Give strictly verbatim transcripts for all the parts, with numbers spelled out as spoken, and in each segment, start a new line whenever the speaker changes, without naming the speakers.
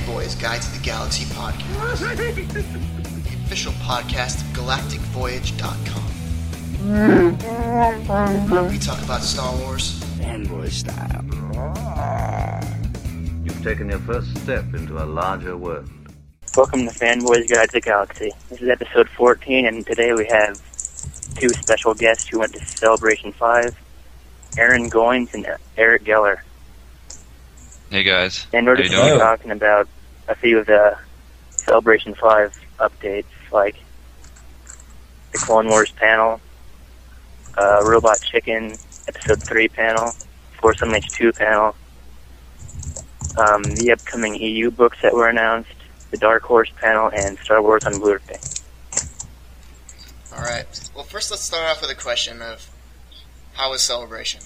Fanboys Guide to the Galaxy podcast, the official podcast of galactic voyage dot com. We talk about Star Wars,
fanboy style.
You've taken your first step into a larger world.
Welcome to Fanboys Guide to the Galaxy. This is episode fourteen, and today we have two special guests who went to Celebration five, Aaron Goins and Eric Geller.
Hey guys.
And we're just going to be talking about a few of the Celebration five updates, like the Clone Wars panel, uh, Robot Chicken episode three panel, Force Unleashed two panel, um, the upcoming E U books that were announced, the Dark Horse panel, and Star Wars on Blu-ray.
Alright, well first let's start off with a question of how was Celebration?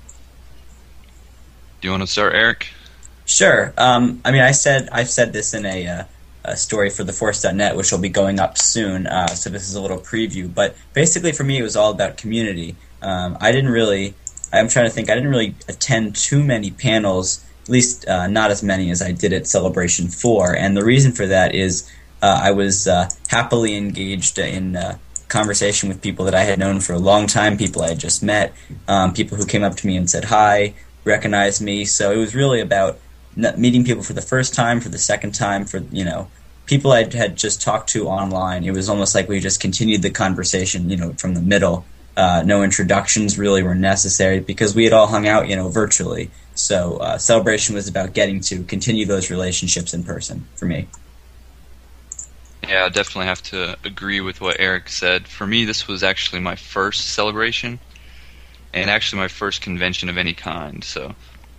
Do you want to start, Eric?
Sure. Um, I mean, I said I've said this in a, uh, a story for the Force dot net, which will be going up soon. Uh, so this is a little preview. But basically, for me, it was all about community. Um, I didn't really. I'm trying to think. I didn't really attend too many panels. At least uh, not as many as I did at Celebration four. And the reason for that is uh, I was uh, happily engaged in uh, conversation with people that I had known for a long time, people I had just met, um, people who came up to me and said hi, recognized me. So it was really about meeting people for the first time, for the second time, for, you know, people I had just talked to online. It was almost like we just continued the conversation, you know, from the middle. Uh, no introductions really were necessary because we had all hung out, you know, virtually. So uh, Celebration was about getting to continue those relationships in person for me.
Yeah, I definitely have to agree with what Eric said. For me, this was actually my first Celebration, and actually my first convention of any kind, so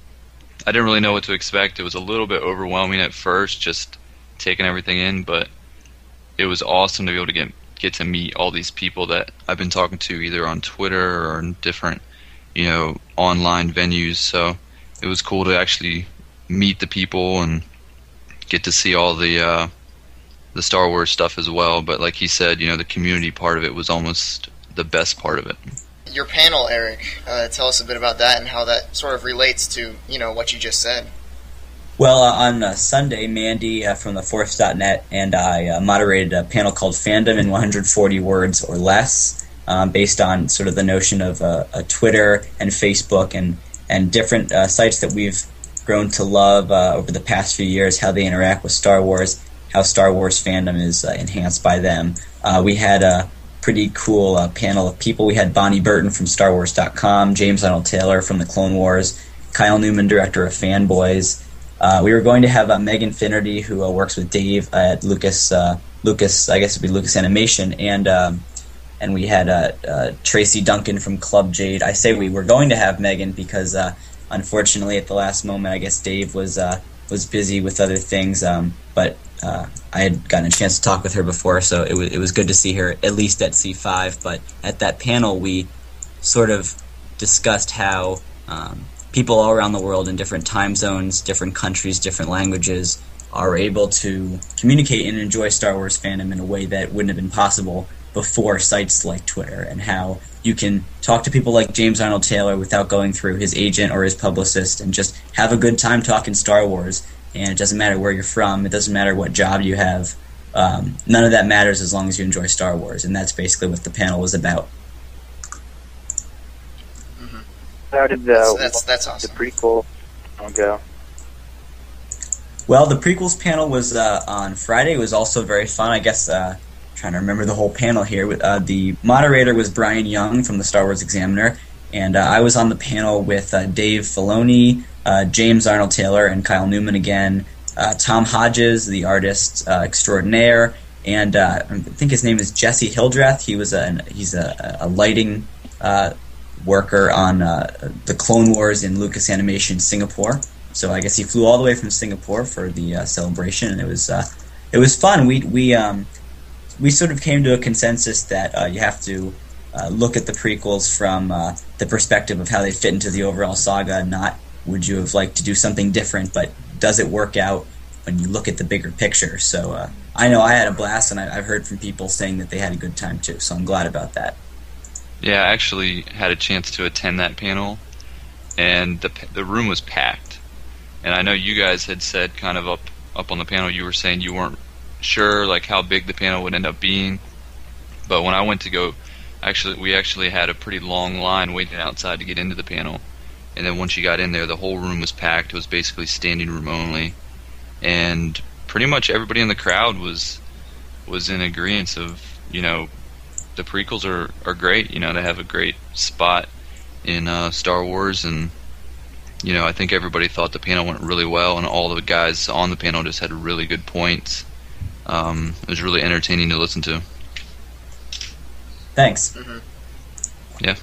I didn't really know what to expect. It was a little bit overwhelming at first, just taking everything in, but it was awesome to be able to get get to meet all these people that I've been talking to either on Twitter or in different, you know, online venues. So it was cool to actually meet the people and get to see all the uh, the Star Wars stuff as well. But like he said, you know, the community part of it was almost the best part of it.
Your panel, Eric, uh, tell us a bit about that and how that sort of relates to, you know, what you just said.
Well, uh, on uh, Sunday, Mandy uh, from the Force dot net and I uh, moderated a panel called Fandom in one hundred forty Words or Less, um, based on sort of the notion of uh, a Twitter and Facebook and, and different uh, sites that we've grown to love uh, over the past few years, how they interact with Star Wars, how Star Wars fandom is uh, enhanced by them. Uh, we had a pretty cool uh, panel of people. We had Bonnie Burton from Star Wars dot com, James Arnold Taylor from the Clone Wars, Kyle Newman, director of Fanboys. Uh, we were going to have uh, Megan Finnerty, who uh, works with Dave at Lucas, uh, Lucas, I guess it would be Lucas Animation, and um, and we had uh, uh, Tracy Duncan from Club Jade. I say we were going to have Megan because, uh, unfortunately, at the last moment, I guess Dave was uh, was busy with other things, um, but Uh, I had gotten a chance to talk with her before, so it was it was good to see her at least at C five. But at that panel, we sort of discussed how um, people all around the world in different time zones, different countries, different languages are able to communicate and enjoy Star Wars fandom in a way that wouldn't have been possible before sites like Twitter, and how you can talk to people like James Arnold Taylor without going through his agent or his publicist and just have a good time talking Star Wars. And it doesn't matter where you're from. It doesn't matter what job you have. Um, none of that matters as long as you enjoy Star Wars. And that's basically what the panel was about.
Mm-hmm. How did the,
that's, that's, that's awesome.
the prequel go?
Well, the prequels panel was uh, on Friday. It was also very fun. I guess uh, trying to remember the whole panel here. Uh, the moderator was Brian Young from the Star Wars Examiner. And uh, I was on the panel with uh, Dave Filoni, uh, James Arnold Taylor, and Kyle Newman again, uh, Tom Hodges, the artist uh, extraordinaire, and uh, I think his name is Jesse Hildreth. He was a he's a, a lighting uh, worker on uh, the Clone Wars in Lucas Animation Singapore. So I guess he flew all the way from Singapore for the uh, celebration, and it was uh, it was fun. We we um, we sort of came to a consensus that uh, you have to uh, look at the prequels from uh, the perspective of how they fit into the overall saga, not would you have liked to do something different, but does it work out when you look at the bigger picture? So uh, I know I had a blast, and I, I've heard from people saying that they had a good time too, so I'm glad about that.
Yeah, I actually had a chance to attend that panel, and the the room was packed. And I know you guys had said kind of up up on the panel, you were saying you weren't sure like how big the panel would end up being. But when I went to go, actually, we actually had a pretty long line waiting outside to get into the panel. And then once you got in there, the whole room was packed. It was basically standing room only, and pretty much everybody in the crowd was was in agreement of, you know, the prequels are, are great. You know, they have a great spot in uh, Star Wars, and you know, I think everybody thought the panel went really well, and all the guys on the panel just had really good points. Um, it was really entertaining to listen to.
Thanks.
Mm-hmm.
Yeah.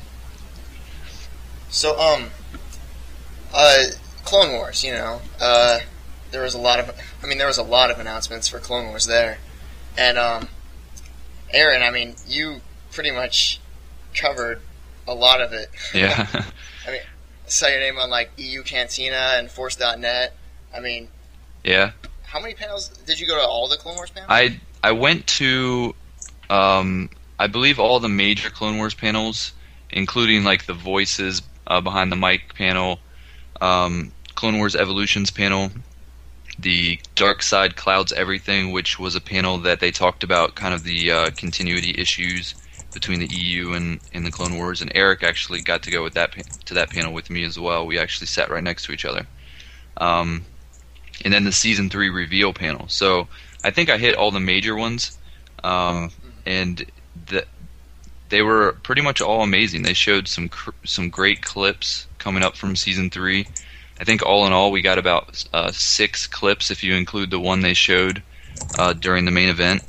So, um, uh, Clone Wars, you know, uh, there was a lot of, I mean, there was a lot of announcements for Clone Wars there. And, um, Aaron, I mean, you pretty much covered a lot of it.
Yeah.
I mean, I saw your name on, like, E U Cantina and Force dot net. I mean,
Yeah.
how many panels? Did you go to all the Clone Wars panels?
I I went to, um, I believe all the major Clone Wars panels, including like the voices uh, behind the mic panel, um, Clone Wars Evolutions panel, the Dark Side Clouds Everything, which was a panel that they talked about kind of the uh, continuity issues between the E U and, and the Clone Wars, and Eric actually got to go with that pa- to that panel with me as well. We actually sat right next to each other. Um, and then the season three reveal panel. So I think I hit all the major ones, um, and the, they were pretty much all amazing. They showed some cr- some great clips coming up from season three. I think all in all we got about uh, six clips if you include the one they showed uh, during the main event.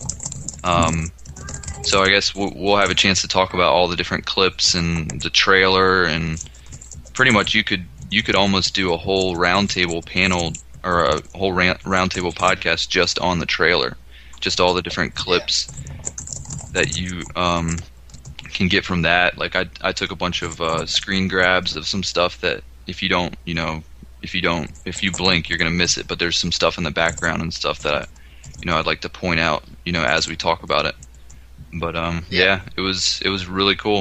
Um, so I guess we'll, we'll have a chance to talk about all the different clips and the trailer, and pretty much you could you could almost do a whole roundtable panel or a whole round roundtable podcast just on the trailer, just all the different clips that you um, can get from that. Like I, I took a bunch of uh, screen grabs of some stuff that if you don't, you know, if you don't, if you blink, you're gonna miss it. But there's some stuff in the background and stuff that I, you know, I'd like to point out, you know, as we talk about it. But um, yeah, yeah it was it was really cool.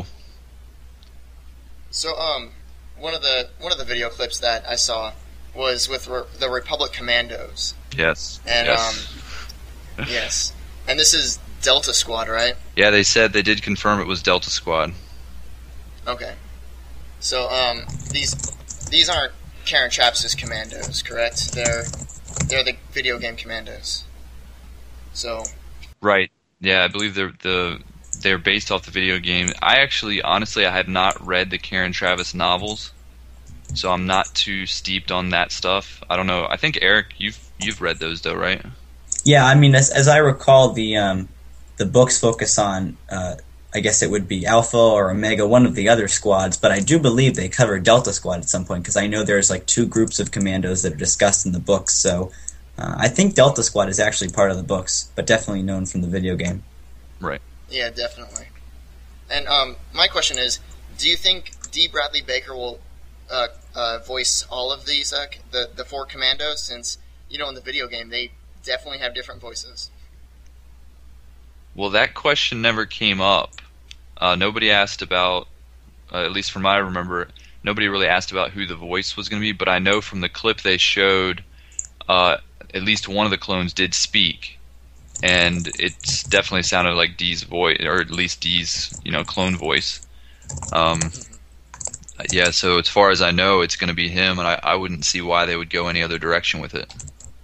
So um, one of the one of the video clips that I saw was with Re- the Republic Commandos.
Yes.
And
yes.
um, yes, and this is Delta Squad, right?
Yeah, they said they did confirm it was Delta Squad.
Okay. So um, these these aren't Karen Trapp's commandos, correct? They're they're the video game commandos. So.
Right. Yeah, I believe they're the they're based off the video game. I actually, honestly, I have not read the Karen Traviss novels, so I'm not too steeped on that stuff. I don't know. I think Eric, you've you've read those though, right?
Yeah, I mean, as as I recall, the um, the books focus on, uh, I guess it would be Alpha or Omega, one of the other squads, but I do believe they cover Delta Squad at some point, because I know there's like two groups of commandos that are discussed in the books, so uh, I think Delta Squad is actually part of the books, but definitely known from the video game.
Right.
Yeah, definitely. And um, my question is, do you think D. Bradley Baker will uh, uh, voice all of these, uh, the, the four commandos, since, you know, in the video game they definitely have different voices?
Well, that question never came up. Uh, nobody asked about, uh, at least from what I remember, nobody really asked about who the voice was going to be, but I know from the clip they showed, uh, at least one of the clones did speak, and it definitely sounded like Dee's voice, or at least Dee's, you know, clone voice. Um, yeah, so as far as I know, it's going to be him, and I, I wouldn't see why they would go any other direction with it.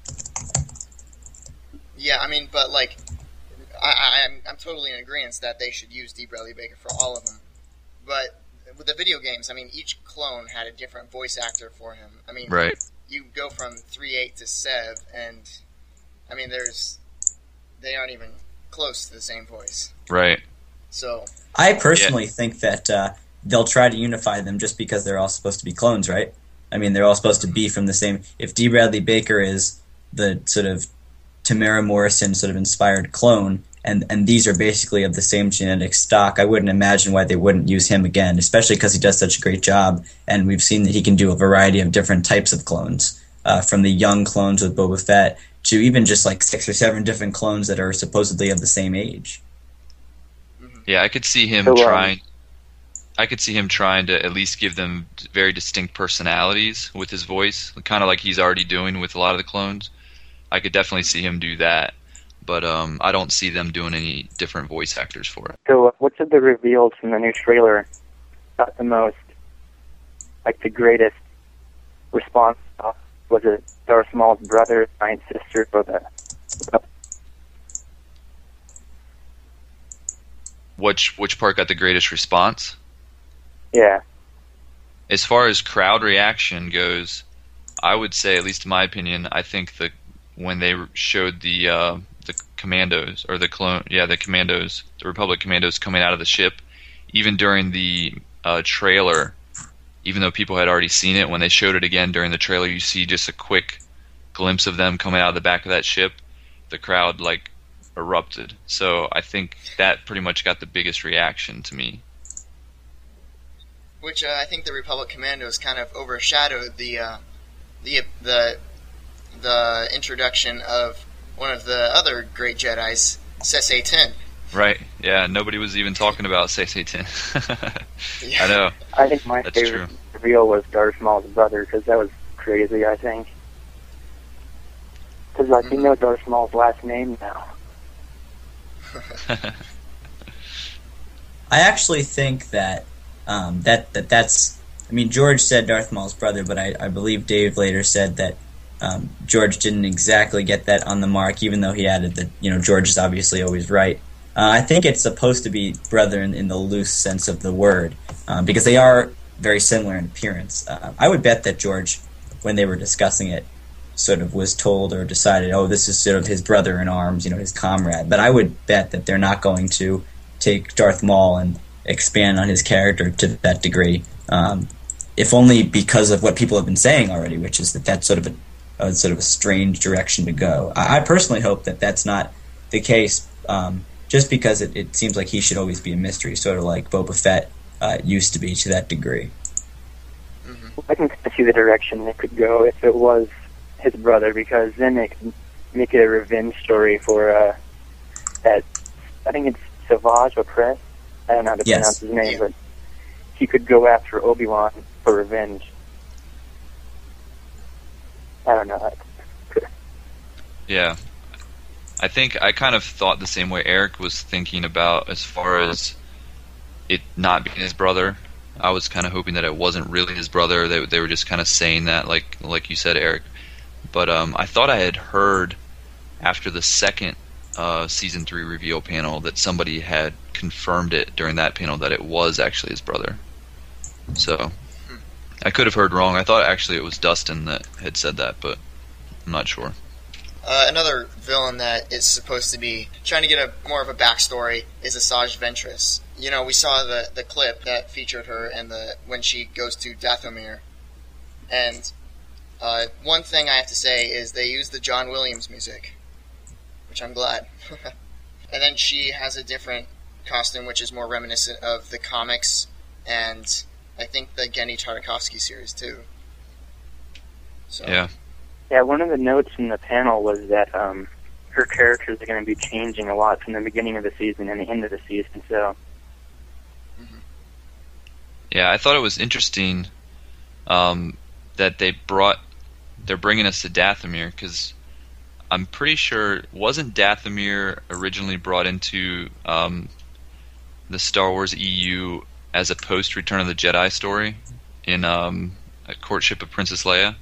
Yeah, I mean, but like, I, I, I'm I'm totally in agreement that they should use D. Bradley Baker for all of them. But with the video games, I mean, each clone had a different voice actor for him. I mean,
right.
You go from three eight to Sev, and I mean, there's they aren't even close to the same voice.
Right.
So
I personally
yeah.
think that uh, they'll try to unify them just because they're all supposed to be clones, right? I mean, they're all supposed to be from the same. If D. Bradley Baker is the sort of Tamara Morrison sort of inspired clone, and, and these are basically of the same genetic stock, I wouldn't imagine why they wouldn't use him again, especially because he does such a great job, and we've seen that he can do a variety of different types of clones, uh, from the young clones with Boba Fett to even just like six or seven different clones that are supposedly of the same age.
Yeah, I could see him
So, um,
trying. I could see him trying to at least give them very distinct personalities with his voice, kind of like he's already doing with a lot of the clones. I could definitely see him do that, but um, I don't see them doing any different voice actors for it.
So, uh, what's of the reveals from the new trailer got the most, like the greatest response? Was it Darth Maul's brother, giant sister, or the?
Which which part got the greatest response?
Yeah.
As far as crowd reaction goes, I would say, at least in my opinion, I think the when they showed the uh, the commandos or the clone, yeah, the commandos, the Republic commandos coming out of the ship, even during the uh, trailer, even though people had already seen it, when they showed it again during the trailer, you see just a quick glimpse of them coming out of the back of that ship. The crowd like erupted. So I think that pretty much got the biggest reaction to me.
Which uh, I think the Republic Commandos kind of overshadowed the uh, the the the introduction of one of the other great Jedis, Sesay Tin.
Right. Yeah. Nobody was even talking about Sesay Tin.
Yeah.
I know.
I think my
That's
favorite
true.
reveal was Darth Maul's brother, because that was crazy, I think. Because, like, you know Darth Maul's last name now.
I actually think that um, that that that's. I mean, George said Darth Maul's brother, but I, I believe Dave later said that um, George didn't exactly get that on the mark, even though he added that, you know, George is obviously always right. Uh, I think it's supposed to be brother in, in the loose sense of the word, um, because they are very similar in appearance. Uh, I would bet that George, when they were discussing it, sort of was told or decided, oh, this is sort of his brother in arms, you know, his comrade. But I would bet that they're not going to take Darth Maul and expand on his character to that degree, um, if only because of what people have been saying already, which is that that's sort of a, a sort of a strange direction to go. I, I personally hope that that's not the case, um, just because it, it seems like he should always be a mystery, sort of like Boba Fett uh, used to be to that degree.
Mm-hmm.
I can see the direction it could go if it was his brother, because then it could make it a revenge story for uh, that. I think it's Savage Opress. I don't know how to
Yes.
pronounce his name,
Yeah.
but he could go after Obi-Wan for revenge. I don't know.
Yeah. I think I kind of thought the same way Eric was thinking about, as far as it not being his brother. I was kind of hoping that it wasn't really his brother. They they were just kind of saying that, like like you said, Eric. But um, I thought I had heard after the second uh, season three reveal panel that somebody had confirmed it during that panel that it was actually his brother. So I could have heard wrong. I thought actually it was Dustin that had said that, but I'm not sure.
Uh, another villain that is supposed to be trying to get a more of a backstory is Asajj Ventress. You know, we saw the, the clip that featured her and the when she goes to Dathomir. And uh, one thing I have to say is they use the John Williams music, which I'm glad. And then she has a different costume, which is more reminiscent of the comics and I think the Genndy Tartakovsky series too. So.
Yeah.
Yeah, one of the notes in the panel was that um, her characters are going to be changing a lot from the beginning of the season and the end of the season. So,
Yeah, I thought it was interesting um, that they brought, they're bringing us to Dathomir, because I'm pretty sure, wasn't Dathomir originally brought into um, the Star Wars E U as a post-Return of the Jedi story in um, A Courtship of Princess Leia?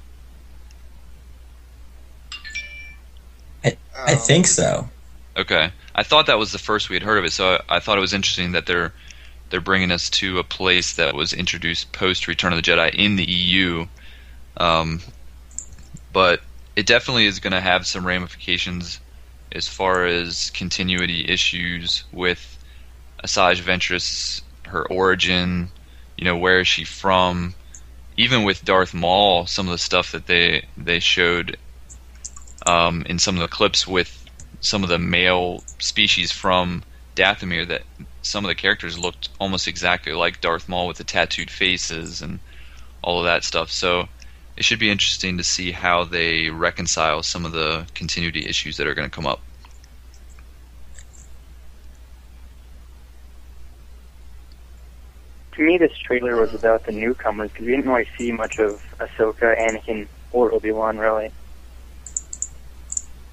I, I think so.
Okay, I thought that was the first we had heard of it, so I, I thought it was interesting that they're they're bringing us to a place that was introduced post Return of the Jedi in the E U. Um, but it definitely is going to have some ramifications as far as continuity issues with Asajj Ventress, her origin, you know, where is she from? Even with Darth Maul, some of the stuff that they they showed um, in some of the clips with some of the male species from Dathomir, that some of the characters looked almost exactly like Darth Maul with the tattooed faces and all of that stuff. So it should be interesting to see how they reconcile some of the continuity issues that are going to come up.
to me, this trailer was about the newcomers, because we didn't really see much of Ahsoka, Anakin, or Obi-Wan, really.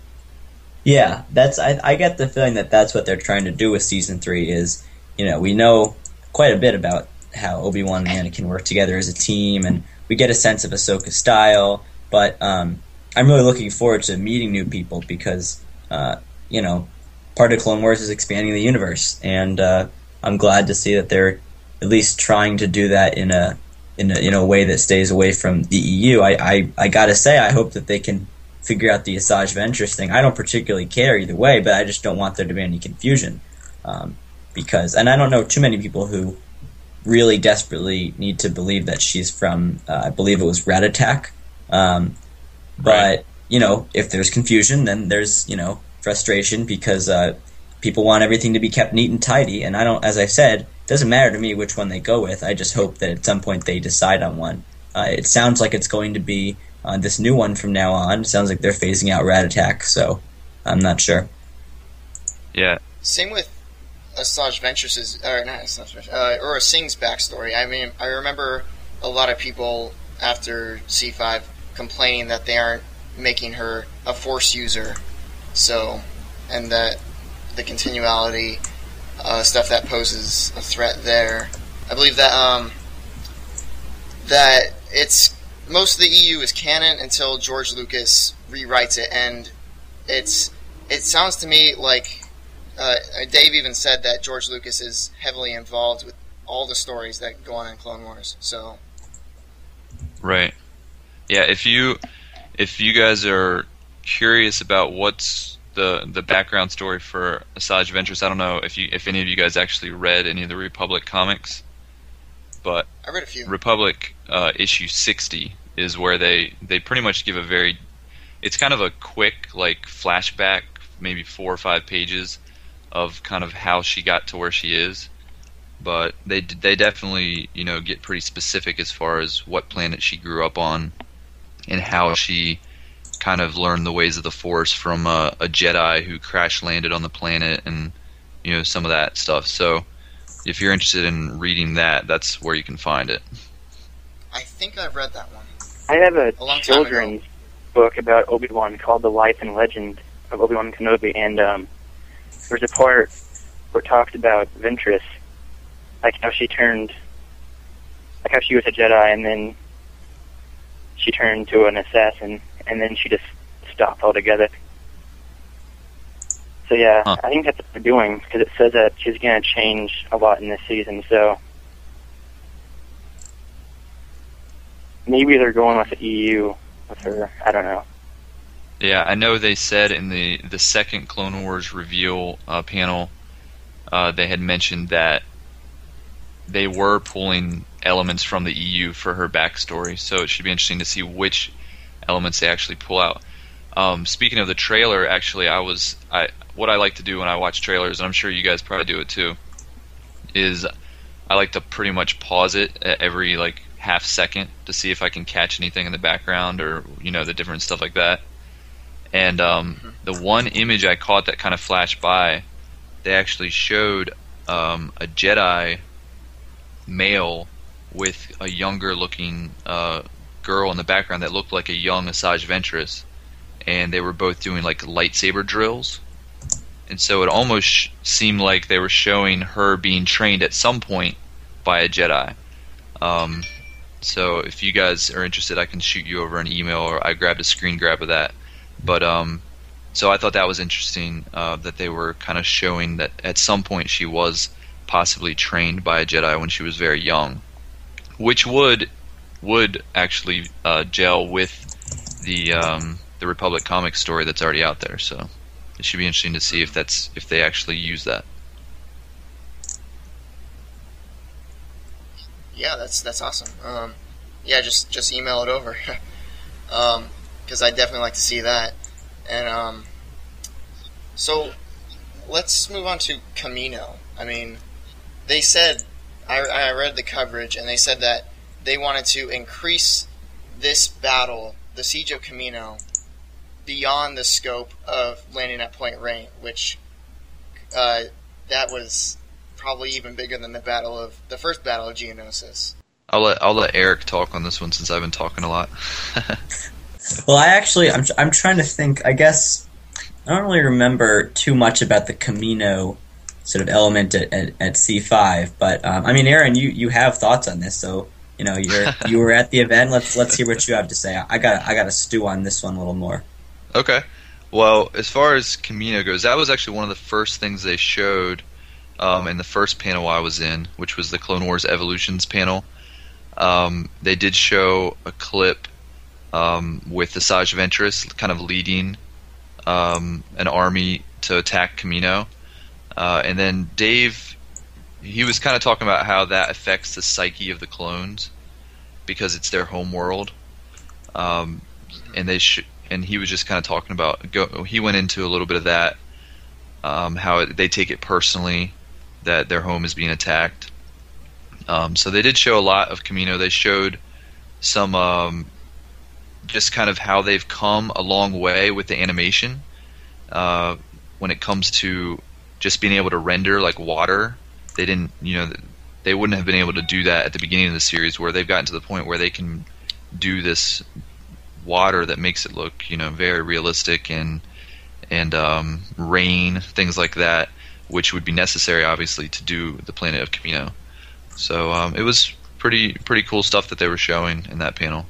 Yeah, that's I, I get the feeling that that's what they're trying to do with season three. Is you know we know quite a bit about how Obi-Wan and Anakin work together as a team, and we get a sense of Ahsoka's style. But um, I'm really looking forward to meeting new people because uh, you know part of Clone Wars is expanding the universe, and uh, I'm glad to see that they're at least trying to do that in a in a, in a way that stays away from the E U. I, I I gotta say, I hope that they can figure out the Asajj Ventress thing. I don't particularly care either way, but I just don't want there to be any confusion. Um, because, and I don't know too many people who really desperately need to believe that she's from, uh, I believe it was Rat Attack. Um, but, right. you know, if there's confusion, then there's, you know, frustration because uh, people want everything to be kept neat and tidy. And I don't, as I said, it doesn't matter to me which one they go with. I just hope that at some point they decide on one. Uh, it sounds like it's going to be Uh, this new one from now on. Sounds like they're phasing out Rat Attack, so I'm not sure.
Yeah.
Same with Asajj Ventress's, or not Asajj Ventress, uh, Aurra Singh's backstory. I mean, I remember a lot of people after C five complaining that they aren't making her a Force user, so, and that the continuality uh, stuff that poses a threat there. I believe that um, that it's most of the E U is canon until George Lucas rewrites it, and it's it sounds to me like uh, Dave even said that George Lucas is heavily involved with all the stories that go on in Clone Wars. So,
right, yeah. If you if you guys are curious about what's the the background story for Asajj Ventress, I don't know if you if any of you guys actually read any of the Republic comics, but
I read a few.
Republic uh, issue sixty is where they, they pretty much give a very, it's kind of a quick like flashback, maybe four or five pages of kind of how she got to where she is, but they they definitely you know get pretty specific as far as what planet she grew up on and how she kind of learned the ways of the Force from a, a Jedi who crash landed on the planet and you know some of that stuff. So if you're interested in reading that, that's where you can find it.
I think I've read that one.
I have a,
a
children's book about Obi-Wan called The Life and Legend of Obi-Wan Kenobi, and um, there's a part where it talks about Ventress, like how she turned, like how she was a Jedi and then she turned to an assassin, and then she just stopped altogether. So yeah, huh. I think that's what they're doing, because it says that she's going to change a lot in this season, so maybe they're going with the E U with her. I don't know.
Yeah, I know they said in the, the second Clone Wars reveal uh, panel, uh, they had mentioned that they were pulling elements from the E U for her backstory, so it should be interesting to see which elements they actually pull out. Um, speaking of the trailer, actually, I was I what I like to do when I watch trailers, and I'm sure you guys probably do it too, is I like to pretty much pause it at every like half second to see if I can catch anything in the background or you know the different stuff like that. And um, the one image I caught that kind of flashed by, they actually showed um, a Jedi male with a younger looking uh, girl in the background that looked like a young Asajj Ventress, and they were both doing like lightsaber drills, and so it almost sh- seemed like they were showing her being trained at some point by a Jedi. Um, so if you guys are interested, I can shoot you over an email, or I grabbed a screen grab of that. But um, so I thought that was interesting uh, that they were kind of showing that at some point she was possibly trained by a Jedi when she was very young, which would would actually uh, gel with the um, the Republic comic story that's already out there. So it should be interesting to see if that's if they actually use that.
Yeah, that's that's awesome. Um, yeah, just just email it over, um, because I definitely like to see that. And um, so let's move on to Kamino. I mean, they said I, I read the coverage, and they said that they wanted to increase this battle, the Siege of Kamino, beyond the scope of landing at Point Reyna, which uh, that was probably even bigger than the battle of the first battle of Geonosis.
I'll let I'll let Eric talk on this one since I've been talking a lot.
Well, I actually I'm I'm trying to think. I guess I don't really remember too much about the Camino sort of element at, at, at C five, but um, I mean, Aaron, you, you have thoughts on this, so you know you're you were at the event. Let's let's hear what you have to say. I got I got to stew on this one a little more.
Okay. Well, as far as Camino goes, that was actually one of the first things they showed um, in the first panel I was in, which was the Clone Wars Evolutions panel. Um, they did show a clip um, with Asajj Ventress kind of leading um, an army to attack Camino. Uh, and then Dave, he was kind of talking about how that affects the psyche of the clones because it's their home world. Um, and they sh- and he was just kind of talking about, go, he went into a little bit of that, um, how it, they take it personally that their home is being attacked. Um, so they did show a lot of Camino. They showed some um, just kind of how they've come a long way with the animation uh, when it comes to just being able to render like water. They didn't, you know, they wouldn't have been able to do that at the beginning of the series, where they've gotten to the point where they can do this water that makes it look, you know, very realistic, and and um, rain, things like that, which would be necessary, obviously, to do the planet of Camino. So um, it was pretty pretty cool stuff that they were showing in that panel.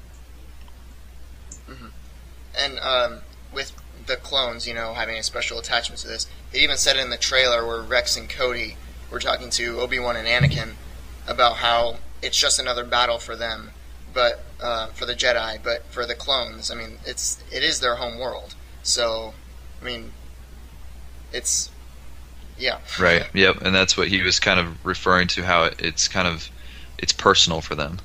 Mm-hmm. And um, with the clones, you know, having a special attachment to this, they even said in the trailer where Rex and Cody were talking to Obi-Wan and Anakin about how it's just another battle for them, but uh, for the Jedi, but for the clones, I mean, it's it is their home world. So, I mean, it's yeah.
Right. Yep. And that's what he was kind of referring to, how it, it's kind of it's personal for them.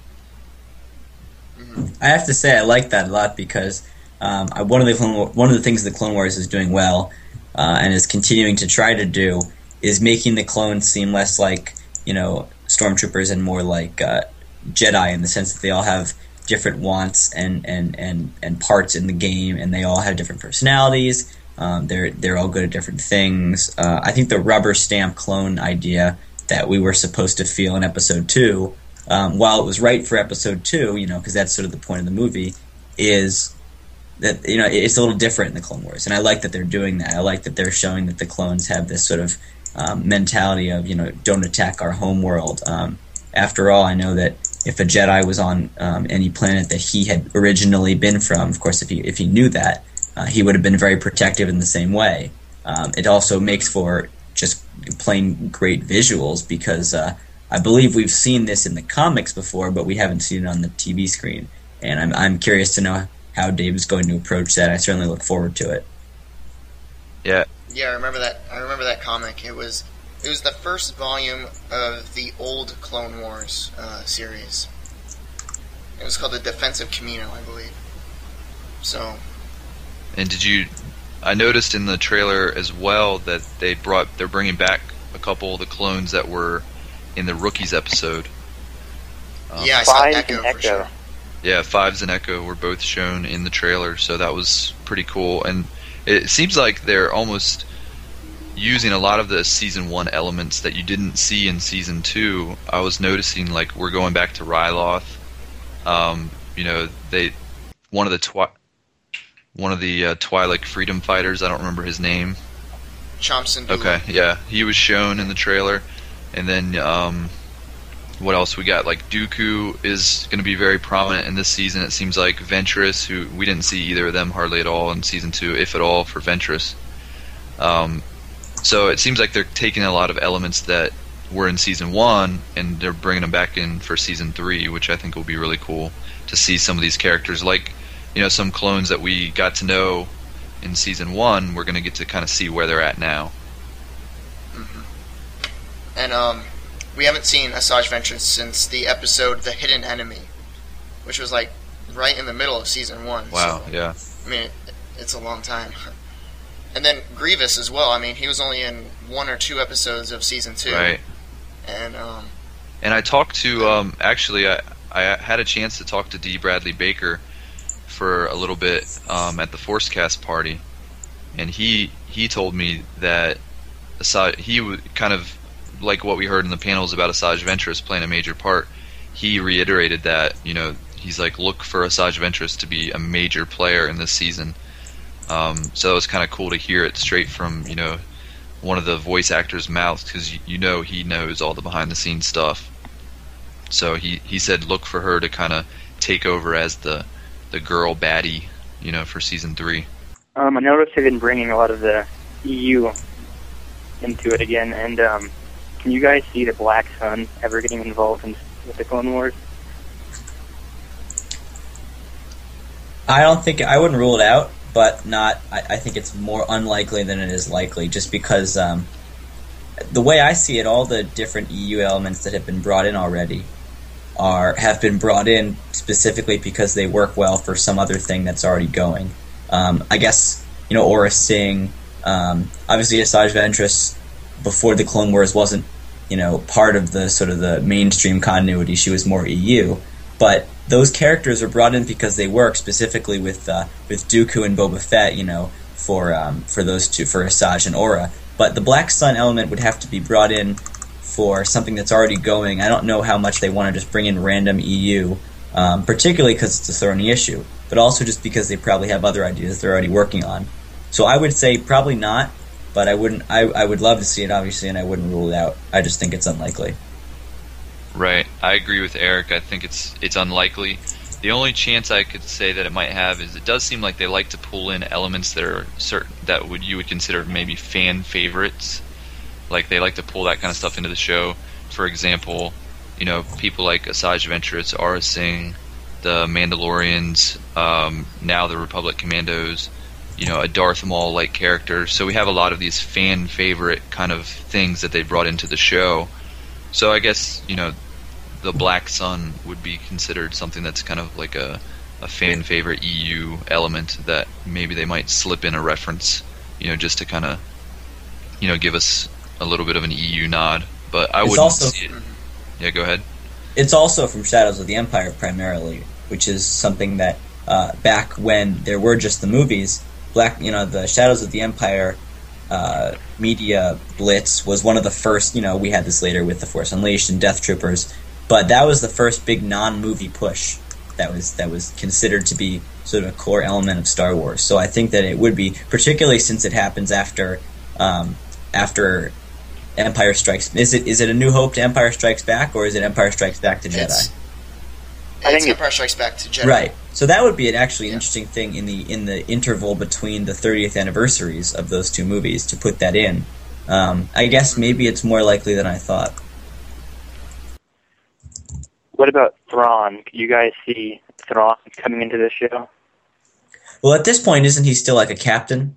Mm-hmm. I have to say I like that a lot because um, I, one of the Clone War, one of the things the Clone Wars is doing well uh, and is continuing to try to do is making the clones seem less like, you know, stormtroopers and more like uh, Jedi, in the sense that they all have different wants and, and, and, and parts in the game, and they all have different personalities. Um, they're they're all good at different things. Uh, I think the rubber stamp clone idea that we were supposed to feel in Episode Two, um, while it was right for Episode Two, you know, because that's sort of the point of the movie, is that, you know, it's a little different in the Clone Wars, and I like that they're doing that. I like that they're showing that the clones have this sort of um, mentality of, you know, don't attack our home world. Um, after all, I know that if a Jedi was on um, any planet that he had originally been from, of course, if he if he knew that, uh, he would have been very protective in the same way. Um, it also makes for just plain great visuals because uh, I believe we've seen this in the comics before, but we haven't seen it on the T V screen. And I'm I'm curious to know how Dave is going to approach that. I certainly look forward to it.
Yeah.
Yeah, I remember that. I remember that comic. It was it was the first volume of the old Clone Wars uh, series. It was called The Defense of Camino, I believe. So.
And did you? I noticed in the trailer as well that they brought they're bringing back a couple of the clones that were in the Rookies episode. Um,
yeah, I saw
Fives
Echo,
and
for
Echo.
sure.
Yeah, Fives and Echo were both shown in the trailer, so that was pretty cool. And it seems like they're almost using a lot of the season one elements that you didn't see in season two. I was noticing, like, we're going back to Ryloth. Um, you know, they one of the twi- one of the uh, Twi'lek freedom fighters. I don't remember his name.
Chom Syndulla.
Okay, yeah, he was shown in the trailer, and then um, what else we got? Like Dooku is going to be very prominent in this season. It seems like Ventress, who we didn't see either of them hardly at all in season two, if at all, for Ventress. Um, so it seems like they're taking a lot of elements that were in season one and they're bringing them back in for season three, which I think will be really cool to see some of these characters, like, you know, some clones that we got to know in season one. We're going to get to kind of see where they're at now.
Mm-hmm. And um, we haven't seen Asajj Ventress since the episode The Hidden Enemy, which was like right in the middle of season one.
Wow,
so,
yeah.
I mean, it, it's a long time. And then Grievous as well. I mean, he was only in one or two episodes of season two.
Right.
And um,
and I talked to um, actually I I had a chance to talk to D. Bradley Baker for a little bit um, at the Forcecast party, and he he told me that Asajj, he would kind of like what we heard in the panels about Asajj Ventress playing a major part. He reiterated that, you know, he's like, look for Asajj Ventress to be a major player in this season. Um, so it was kind of cool to hear it straight from, you know, one of the voice actors' mouths, because you, you know he knows all the behind-the-scenes stuff. So he, he said look for her to kind of take over as the the girl baddie, you know, for season three.
Um, I noticed they've been bringing a lot of the E U into it again, and um, can you guys see the Black Sun ever getting involved in with the Clone Wars?
I don't think I wouldn't rule it out, but not. I, I think it's more unlikely than it is likely, just because um, the way I see it, all the different E U elements that have been brought in already are have been brought in specifically because they work well for some other thing that's already going. Um, I guess you know Aura Singh, um, obviously Asajj Ventress before the Clone Wars wasn't you know part of the sort of the mainstream continuity. She was more E U, but those characters are brought in because they work specifically with uh, with Dooku and Boba Fett, you know, for um, for those two, for Asajj and Aura. But the Black Sun element would have to be brought in for something that's already going. I don't know how much they want to just bring in random E U, um, particularly because it's a thorny issue, but also just because they probably have other ideas they're already working on. So I would say probably not, but I wouldn't. I, I would love to see it, obviously, and I wouldn't rule it out. I just think it's unlikely.
Right. I agree with Eric. I think it's it's unlikely. The only chance I could say that it might have is it does seem like they like to pull in elements that are certain that would you would consider maybe fan favorites. Like they like to pull that kind of stuff into the show. For example, you know, people like Asajj Ventress, Aura Singh, the Mandalorians, um, now the Republic Commandos, you know, a Darth Maul-like character. So we have a lot of these fan favorite kind of things that they brought into the show. So I guess, you know, the Black Sun would be considered something that's kind of like a, a fan favorite E U element that maybe they might slip in a reference, you know, just to kind of, you know, give us a little bit of an E U nod. But I
It's
wouldn't
also-
see it. Yeah, go ahead.
It's also from Shadows of the Empire primarily, which is something that uh, back when there were just the movies, Black, you know, the Shadows of the Empire uh, media blitz was one of the first. You know, we had this later with The Force Unleashed and Death Troopers, but that was the first big non-movie push that was that was considered to be sort of a core element of Star Wars. So I think that it would be, particularly since it happens after um, after Empire Strikes. Is it is it A New Hope to Empire Strikes Back, or is it Empire Strikes Back to Jedi?
It's,
I
it's
think it-
Empire Strikes Back to Jedi.
Right. So that would be an actually
Yeah.
interesting thing in the in the interval between the thirtieth anniversaries of those two movies to put that in. Um, I guess maybe it's more likely than I thought.
What about Thrawn? Could you guys see Thrawn coming into this show?
Well, at this point, isn't he still like a captain?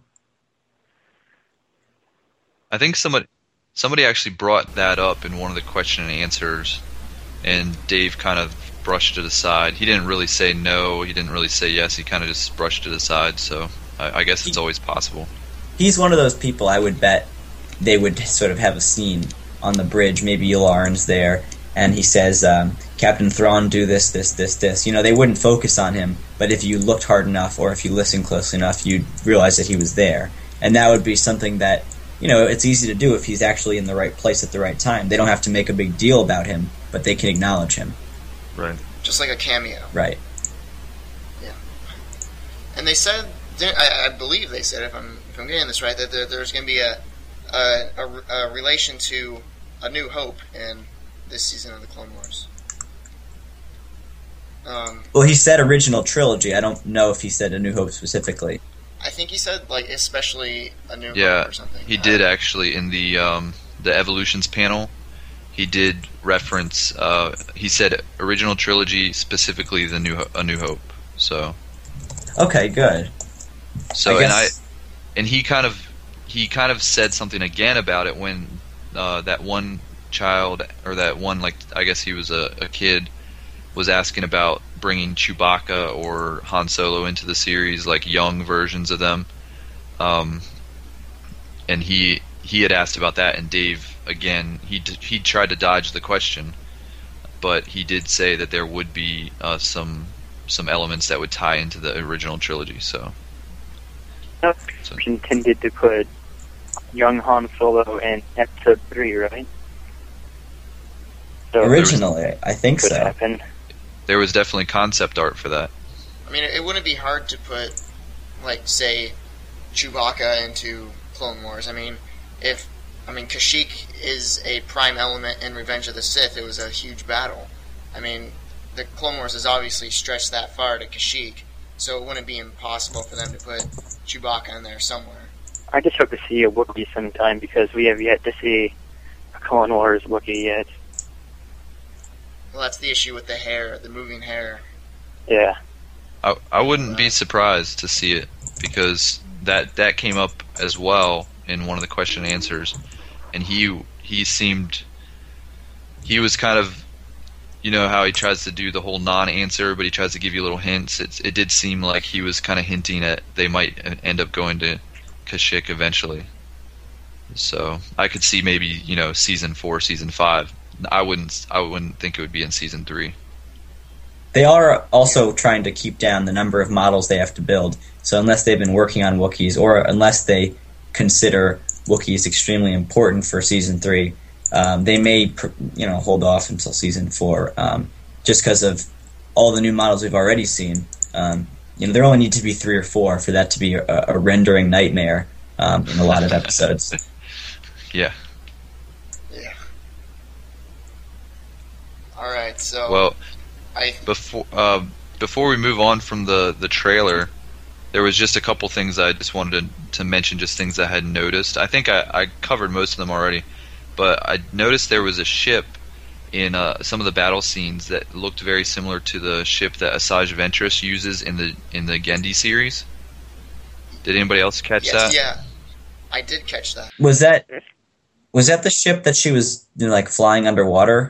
I think somebody somebody actually brought that up in one of the question and answers, and Dave kind of brushed it aside. He didn't really say no. He didn't really say yes. He kind of just brushed it aside. So I, I guess it's always possible.
He's one of those people I would bet they would sort of have a scene on the bridge. Maybe Yularen's there, and he says, um, Captain Thrawn, do this, this, this, this. You know, they wouldn't focus on him, but if you looked hard enough or if you listened closely enough, you'd realize that he was there. And that would be something that, you know, it's easy to do if he's actually in the right place at the right time. They don't have to make a big deal about him, but they can acknowledge him.
Right.
Just like a cameo.
Right.
And they said, I, I believe they said, if I'm if I'm getting this right, that there, there's going to be a a, a a relation to A New Hope in this season of the Clone Wars. Um,
Well, he said original trilogy. I don't know if he said A New Hope specifically.
I think he said like especially A New
Yeah,
Hope or something.
he
Uh,
did actually in the um, the Evolutions panel. He did reference. Uh, he said original trilogy, specifically the new Ho- A New Hope. So
Okay, good.
so
I
and I
guess-
and he kind of he kind of said something again about it when uh, that one child or that one like I guess he was a, a kid was asking about bringing Chewbacca or Han Solo into the series, like young versions of them. Um, and he he had asked about that, and Dave again he d- he tried to dodge the question, but he did say that there would be uh, some some elements that would tie into the original trilogy. So
No, intended to put young Han Solo in Episode Three, right? So
Originally, I think
could
so.
happen.
there was definitely concept art for that.
I mean, it wouldn't be hard to put, like, say, Chewbacca into Clone Wars. I mean, if I mean Kashyyyk is a prime element in Revenge of the Sith. It was a huge battle. I mean, the Clone Wars has obviously stretched that far to Kashyyyk, so it wouldn't be impossible for them to put Chewbacca in there somewhere.
I just hope to see a Wookiee sometime because we have yet to see a Clone Wars Wookiee yet.
Well, that's the issue with the hair, the moving hair.
Yeah.
I I wouldn't be surprised to see it because that that came up as well in one of the question and answers, and he he seemed he was kind of, you know how he tries to do the whole non-answer, but he tries to give you little hints. It's, it did seem like he was kind of hinting at they might end up going to Kashyyyk eventually. So I could see maybe, you know, season four, season five. I wouldn't I wouldn't think it would be in season three.
They are also trying to keep down the number of models they have to build. So unless they've been working on Wookiees, or unless they consider Wookiees extremely important for season three, um, they may, you know, hold off until season four, um, just because of all the new models we've already seen. Um, you know, there only need to be three or four for that to be a, a rendering nightmare um, in a lot of episodes.
Yeah.
Yeah. All right. So.
Well.
I,
Before uh, before we move on from the, the trailer, there was just a couple things I just wanted to, to mention, just things I had noticed. I think I, I covered most of them already, but I noticed there was a ship in uh, some of the battle scenes that looked very similar to the ship that Asajj Ventress uses in the in the Genndy series. Did anybody else catch
yes,
that?
Yeah, I did catch that.
Was that was that the ship that she was, you know, like flying underwater?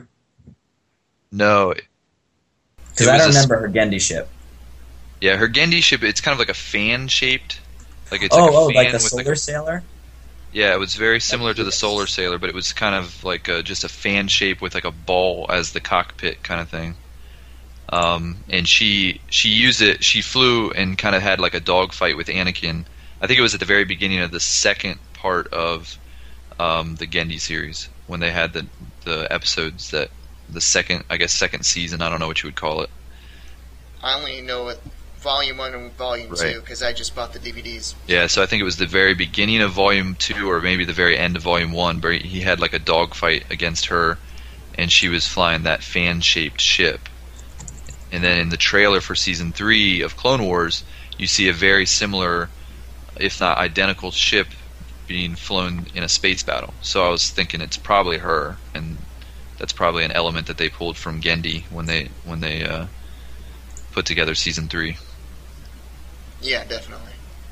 No.
Because I don't remember her Genndy ship.
Yeah, her Genndy ship, it's kind of like a fan-shaped. Like it's
oh,
like a
oh,
fan
like the
with
Solar
like,
Sailor?
Yeah, it was very similar to the Solar Sailor, but it was kind of like a, just a fan shape with like a ball as the cockpit kind of thing. Um, and she she used it, she flew and kind of had like a dogfight with Anakin. I think it was at the very beginning of the second part of um, the Genndy series, when they had the, the episodes that, the second, I guess second season, I don't know what you would call it.
I only know what Volume one and Volume
Right.
two because I just bought the D V Ds.
Yeah, so I think it was the very beginning of Volume two or maybe the very end of Volume one, where he had like a dogfight against her, and she was flying that fan-shaped ship. And then in the trailer for Season three of Clone Wars, you see a very similar, if not identical, ship being flown in a space battle. So I was thinking it's probably her, and that's probably an element that they pulled from Genndy when they when they uh, put together Season three.
Yeah, definitely.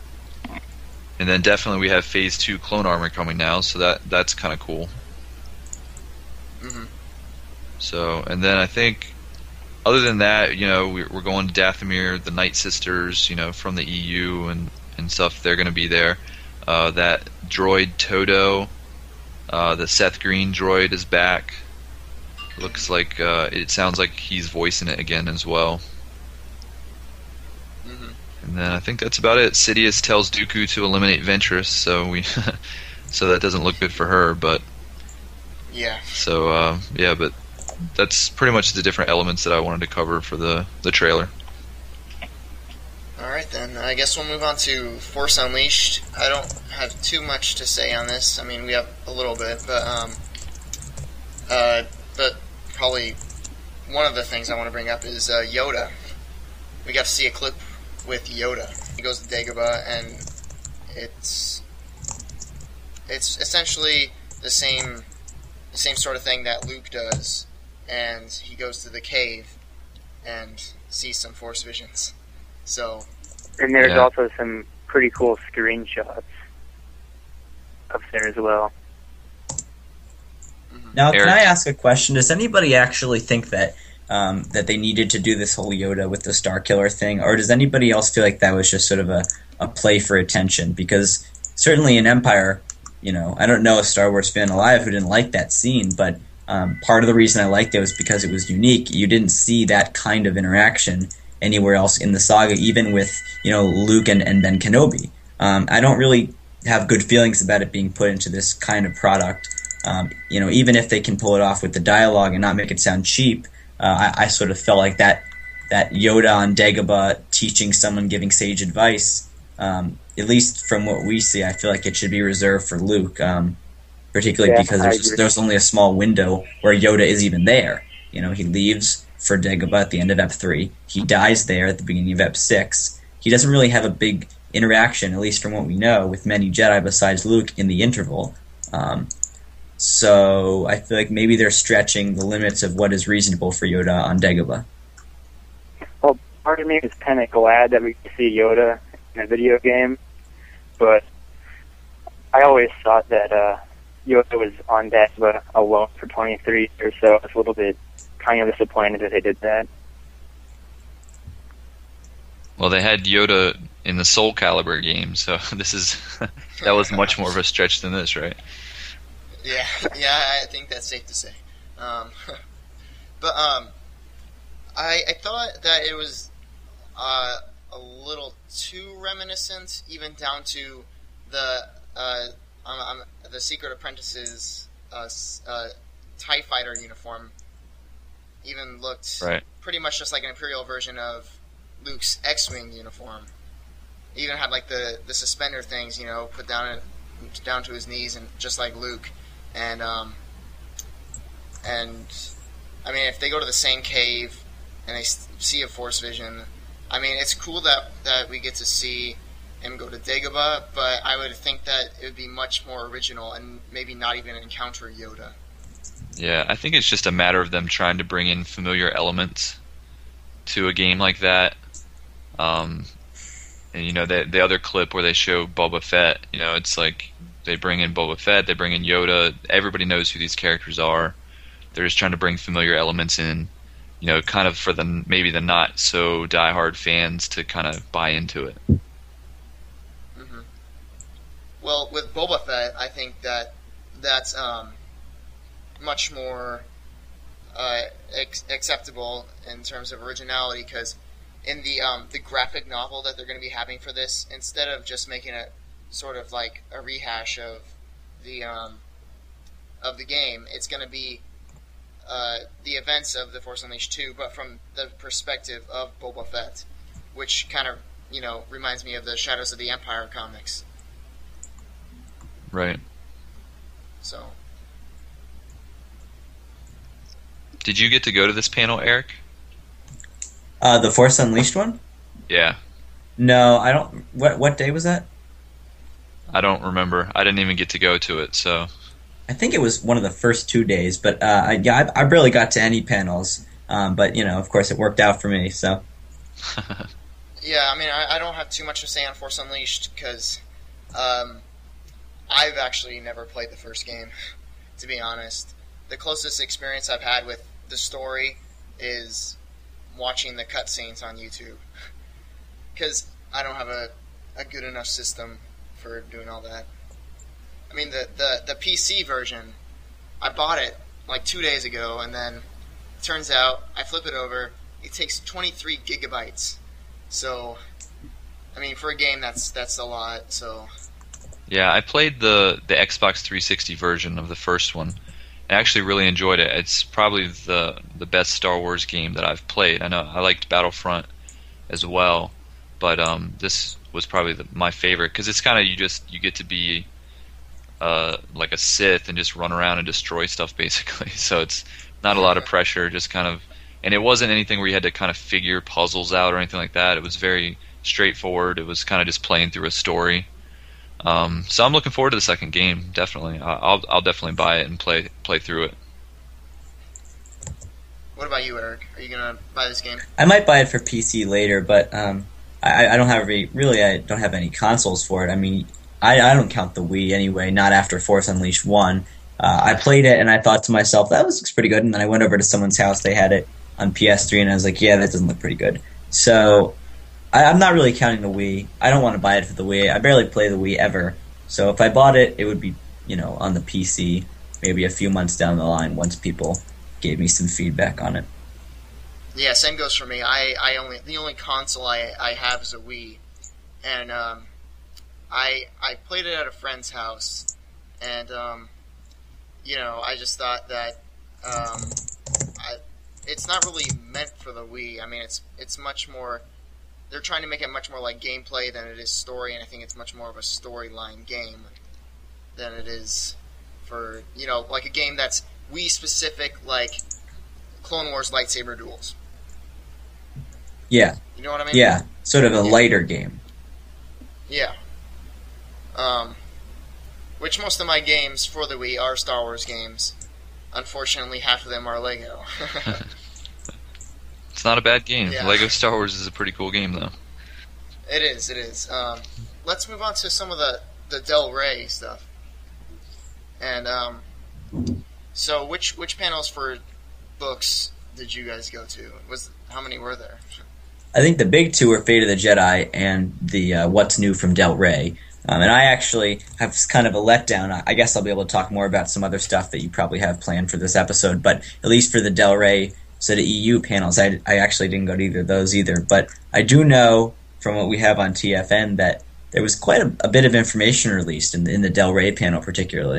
And then definitely we have Phase two clone armor coming now, so that that's kind of cool.
Mm-hmm.
So, and then I think, other than that, you know, we're, we're going to Dathomir, the Night Sisters, you know, from the E U and, and stuff, they're going to be there. Uh, that droid Todo, uh, the Seth Green droid is back. Looks like, uh, it sounds like he's voicing it again as well.
Mm-hmm.
And then I think that's about it. Sidious tells Dooku to eliminate Ventress, so we, so that doesn't look good for her, but
Yeah.
so uh, yeah, but that's pretty much the different elements that I wanted to cover for the, the trailer.
All right, then. I guess we'll move on to Force Unleashed. I don't have too much to say on this. I mean, we have a little bit, but um, uh, but probably one of the things I want to bring up is uh, Yoda. We got to see a clip with Yoda. He goes to Dagobah, and it's it's essentially the same the same sort of thing that Luke does, and he goes to the cave and sees some Force visions. So,
and there's
Yeah.
also some pretty cool screenshots up there as well.
Now, can
Eric.
I ask a question? Does anybody actually think that um, that they needed to do this whole Yoda with the Starkiller thing, or does anybody else feel like that was just sort of a, a play for attention? Because certainly in Empire, you know, I don't know a Star Wars fan alive who didn't like that scene, but um, part of the reason I liked it was because it was unique. You didn't see that kind of interaction anywhere else in the saga, even with, you know, Luke and, and Ben Kenobi. Um, I don't really have good feelings about it being put into this kind of product. Um, you know, even if they can pull it off with the dialogue and not make it sound cheap, uh, I, I sort of felt like that that Yoda on Dagobah teaching someone, giving sage advice, Um, at least from what we see, I feel like it should be reserved for Luke, um, particularly
Yeah,
because
I
there's
agree.
there's only a small window where Yoda is even there. You know, he leaves for Dagobah at the end of Ep three. He dies there at the beginning of Ep six. He doesn't really have a big interaction, at least from what we know, with many Jedi besides Luke in the interval. Um, so I feel like maybe they're stretching the limits of what is reasonable for Yoda on Dagobah.
Well, part of me is kind of glad that we can see Yoda in a video game, but I always thought that uh, Yoda was on Dagobah alone for twenty-three years, so I was a little bit kind of disappointed that they did that.
Well, they had Yoda in the Soul Calibur game, so this is that was much more of a stretch than this, right?
Yeah, yeah, I think that's safe to say. Um, but um, I I thought that it was uh, a little too reminiscent, even down to the uh, um, um, the Secret Apprentice's uh, s- uh, TIE Fighter uniform. Even looked
Right.
pretty much just like an Imperial version of Luke's X-wing uniform. He even had like the, the suspender things, you know, put down down to his knees, and just like Luke. And um, and I mean, if they go to the same cave and they s- see a Force vision, I mean, it's cool that that we get to see him go to Dagobah, but I would think that it would be much more original and maybe not even encounter Yoda.
Yeah, I think it's just a matter of them trying to bring in familiar elements to a game like that. Um, and you know, the the other clip where they show Boba Fett, you know, it's like they bring in Boba Fett, they bring in Yoda. Everybody knows who these characters are. They're just trying to bring familiar elements in, you know, kind of for the maybe the not so diehard fans to kind of buy into it.
hmm Well, with Boba Fett, I think that that's um, much more uh, ex- acceptable in terms of originality, because in the um, the graphic novel that they're going to be having for this, instead of just making it sort of like a rehash of the um, of the game, it's going to be uh, the events of The Force Unleashed two, but from the perspective of Boba Fett, which kind of, you know, reminds me of the Shadows of the Empire comics.
Right.
So,
Did you get to go to this panel, Eric?
Uh, the Force Unleashed one?
Yeah.
No, I don't. What what day was that?
I don't remember. I didn't even get to go to it, so.
I think it was one of the first two days, but uh, I, yeah, I, I barely got to any panels. Um, but you know, of course, it worked out for me. So
yeah, I mean, I, I don't have too much to say on Force Unleashed, because um, I've actually never played the first game, to be honest. The closest experience I've had with the story is watching the cutscenes on YouTube, because I don't have a, a good enough system for doing all that. I mean, the, the, the P C version, I bought it like two days ago, and then it turns out I flip it over, it takes twenty-three gigabytes. So, I mean, for a game, that's that's a lot. So,
Yeah, I played the, the Xbox three sixty version of the first one. I actually really enjoyed it. It's probably the the best Star Wars game that I've played. I know I liked Battlefront as well, but um, this was probably the, my favorite, because it's kind of, you just you get to be uh, like a Sith and just run around and destroy stuff basically. So it's not a lot of pressure, just kind of, and it wasn't anything where you had to kind of figure puzzles out or anything like that. It was very straightforward. It was kind of just playing through a story. Um, so I'm looking forward to the second game. Definitely, I- I'll I'll definitely buy it and play play through it.
what about you, Eric? Are you gonna buy this game?
I might buy it for P C later, but um, I, I don't have any, really. I don't have any consoles for it. I mean, I, I don't count the Wii anyway. Not after Force Unleashed one. Uh, I played it and I thought to myself, that was, looks pretty good. And then I went over to someone's house. They had it on P S three, and I was like, yeah, that doesn't look pretty good. So I, I'm not really counting the Wii. I don't want to buy it for the Wii. I barely play the Wii ever. So if I bought it, it would be, you know, on the P C, maybe a few months down the line once people gave me some feedback on it.
Yeah, same goes for me. I, I only the only console I, I have is a Wii, and um, I I played it at a friend's house, and um, you know, I just thought that um, I, it's not really meant for the Wii. I mean, it's it's much more they're trying to make it much more like gameplay than it is story, and I think it's much more of a storyline game than it is for, you know, like a game that's Wii specific, like Clone Wars lightsaber duels.
Yeah.
You know what I mean?
Yeah, sort of a
Yeah.
lighter game.
Yeah. Um, which most of my games for the Wii are Star Wars games. Unfortunately, half of them are Lego.
It's not a bad game.
Yeah.
Lego Star Wars is a pretty cool game, though.
It is, it is. Um, let's move on to some of the, the Del Rey stuff. And, um, so which which panels for books did you guys go to? Was How many were there?
I think the big two are Fate of the Jedi and the uh, What's New from Del Rey. Um, and I actually have kind of a letdown. I guess I'll be able to talk more about some other stuff that you probably have planned for this episode. But at least for the Del Rey sort of E U panels, I, I actually didn't go to either of those either. But I do know from what we have on T F N that there was quite a, a bit of information released in, in the Del Rey panel particularly.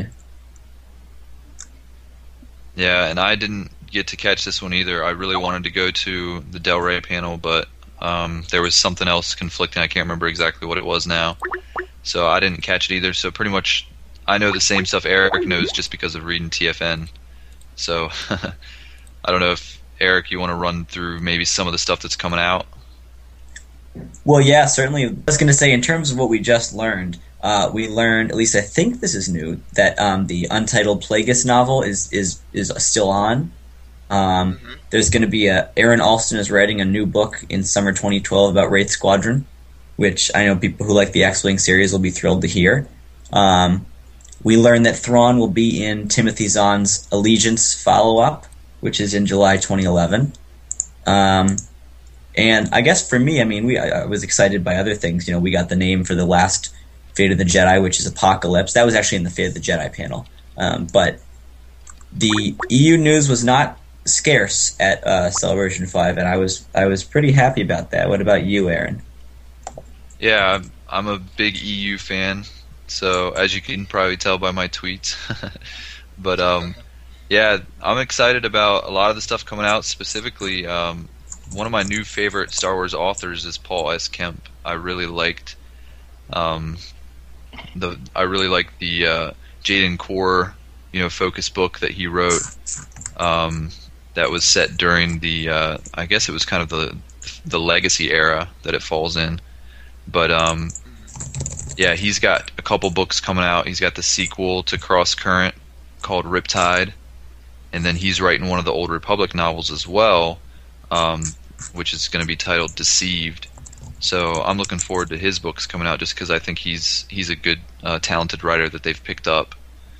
Yeah, and I didn't get to catch this one either. I really wanted to go to the Del Rey panel, but um, there was something else conflicting. I can't remember exactly what it was now. So I didn't catch it either. So pretty much I know the same stuff Eric knows just because of reading T F N. So I don't know if, Eric, you want to run through maybe some of the stuff that's coming out?
Well, yeah, certainly. I was going to say, in terms of what we just learned, uh, we learned, at least I think this is new, that um, the Untitled Plagueis novel is is, is still on. Um,
Mm-hmm.
There's going to be a, Aaron Alston is writing a new book in summer twenty twelve about Wraith Squadron, which I know people who like the X-Wing series will be thrilled to hear. Um, we learned that Thrawn will be in Timothy Zahn's Allegiance follow-up, which is in July twenty eleven. Um, and I guess for me, I mean, we I, I was excited by other things. You know, we got the name for the last Fate of the Jedi, which is Apocalypse. That was actually in the Fate of the Jedi panel. Um, but the E U news was not scarce at uh, Celebration five, and I was I was pretty happy about that. What about you, Aaron?
Yeah, I'm, I'm a big E U fan, so as you can probably tell by my tweets. But um, yeah, I'm excited about a lot of the stuff coming out. Specifically, um, one of my new favorite Star Wars authors is Paul S. Kemp. I really liked um, the I really liked the uh, Jaden Core, you know, focus book that he wrote. Um, that was set during the uh, I guess it was kind of the the legacy era that it falls in. But um, yeah, he's got a couple books coming out. He's got the sequel to Cross Current called Riptide, and then he's writing one of the Old Republic novels as well, um, which is going to be titled Deceived. So I'm looking forward to his books coming out just because I think he's he's a good, uh, talented writer that they've picked up.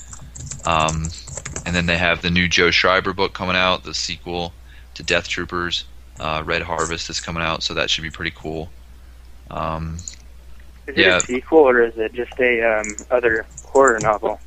Um, and then they have the new Joe Schreiber book coming out, the sequel to Death Troopers. Uh, Red Harvest is coming out, so that should be pretty cool. Um,
Is it
yeah.
a sequel or is it just a um, other horror novel?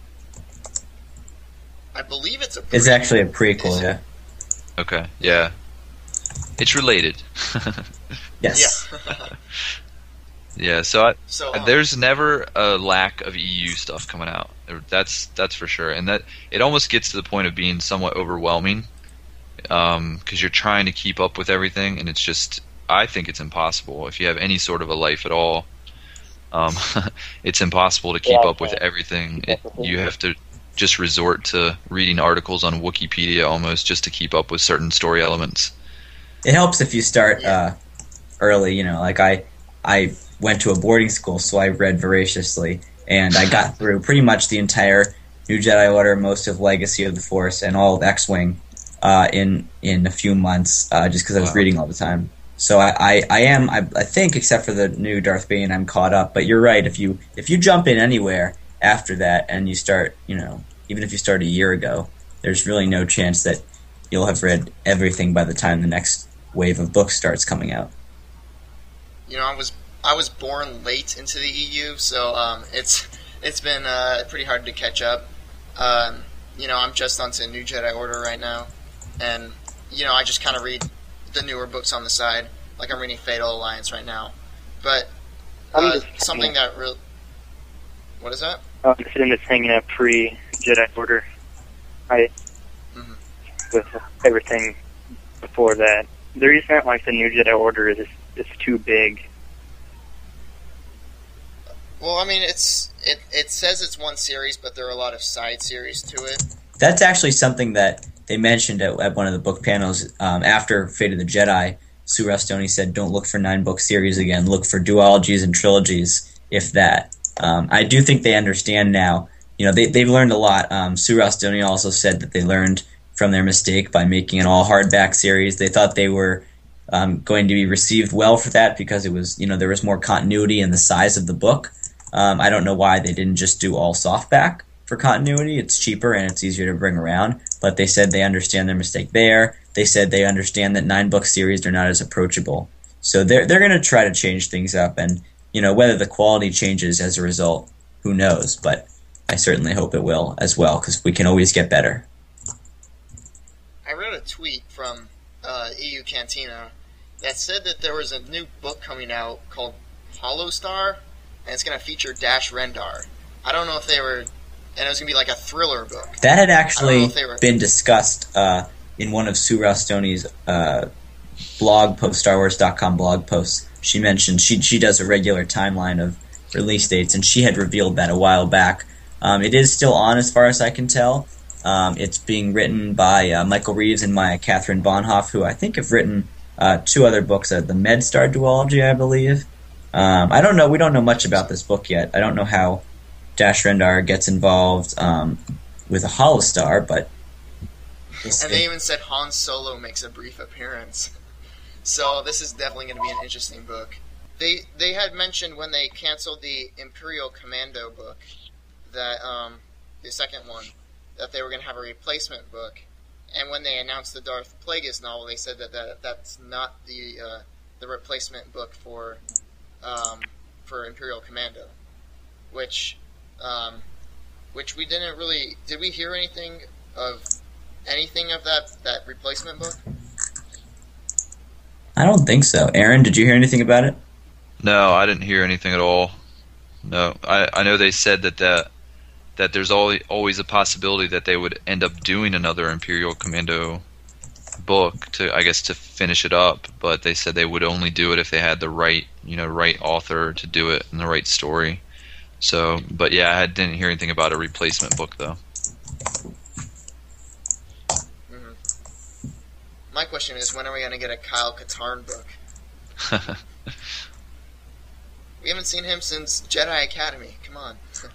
I believe it's a.
It's
prequel.
actually a prequel,
Is
yeah.
it?
Okay, yeah. It's related.
Yes.
Yeah.
Yeah, so I,
so um,
there's never a lack of E U stuff coming out. That's that's for sure, and that it almost gets to the point of being somewhat overwhelming because um, you're trying to keep up with everything, and it's just I think it's impossible if you have any sort of a life at all. Um, it's impossible to keep
Yeah,
up with
okay.
everything. It, you have to just resort to reading articles on Wikipedia almost just to keep up with certain story elements.
It helps if you start uh, early, you know, like I I went to a boarding school, so I read voraciously, and I got through pretty much the entire New Jedi Order, most of Legacy of the Force, and all of X-Wing uh, in in a few months, uh, just because I was
Wow.
reading all the time. So I, I, I am, I, I think, except for the new Darth Bane, I'm caught up. But you're right, if you if you jump in anywhere after that, and you start, you know, even if you start a year ago, there's really no chance that you'll have read everything by the time the next wave of books starts coming out.
you know, I was I was born late into the E U, so um, it's it's been uh, pretty hard to catch up. Um, you know, I'm just onto New Jedi Order right now, and you know, I just kind of read the newer books on the side. Like I'm reading Fatal Alliance right now, but
I'm
uh,
just
something that real. What is that?
I'm just sitting just hanging out pre Jedi Order. I
Mhm.
with everything before that. The reason I don't like the new Jedi Order is it's, it's too big.
Well, I mean, it's it it says it's one series, but there are a lot of side series to it.
That's actually something that they mentioned at, at one of the book panels um, after Fate of the Jedi. Sue Rustoni said, "Don't look for nine book series again. Look for duologies and trilogies, if that." Um, I do think they understand now. You know, they they've learned a lot. Um, Sue Rustoni also said that they learned from their mistake by making an all hardback series. They thought they were um, going to be received well for that because it was, you know, there was more continuity in the size of the book. Um, I don't know why they didn't just do all softback for continuity. It's cheaper and it's easier to bring around. But they said they understand their mistake there. They said they understand that nine book series are not as approachable. So they're they're going to try to change things up, and you know whether the quality changes as a result, who knows? But I certainly hope it will as well, because we can always get better.
I read a tweet from uh, E U Cantina that said that there was a new book coming out called Hollow Star, and it's going to feature Dash Rendar. I don't know if they were, and it was going to be like a thriller book.
That had actually
were,
been discussed uh, in one of Sue Rustoni's uh, blog post, Star Wars dot com blog posts. She mentioned she she does a regular timeline of release dates, and she had revealed that a while back. Um, it is still on, as far as I can tell. Um, it's being written by uh, Michael Reeves and Maya Catherine Bonhoff, who I think have written uh, two other books, uh, the MedStar duology, I believe. Um, I don't know. We don't know much about this book yet. I don't know how Dash Rendar gets involved um, with a Hollow Star, but
we'll and they even said Han Solo makes a brief appearance. So this is definitely going to be an interesting book. They they had mentioned when they canceled the Imperial Commando book, that um, the second one, that they were going to have a replacement book. And when they announced the Darth Plagueis novel, they said that, that that's not the uh, the replacement book for um, for Imperial Commando, which um, which we didn't really. Did we hear anything of anything of that that replacement book?
I don't think so. Aaron, did you hear anything about it?
No, I didn't hear anything at all. No, I I know they said that that. that there's always, always a possibility that they would end up doing another Imperial Commando book to, I guess, to finish it up, but they said they would only do it if they had the right, you know, right author to do it and the right story. So, but yeah, I didn't hear anything about a replacement book, though.
Mm-hmm. My question is, when are we going to get a Kyle Katarn book? We haven't seen him since Jedi Academy. Come on.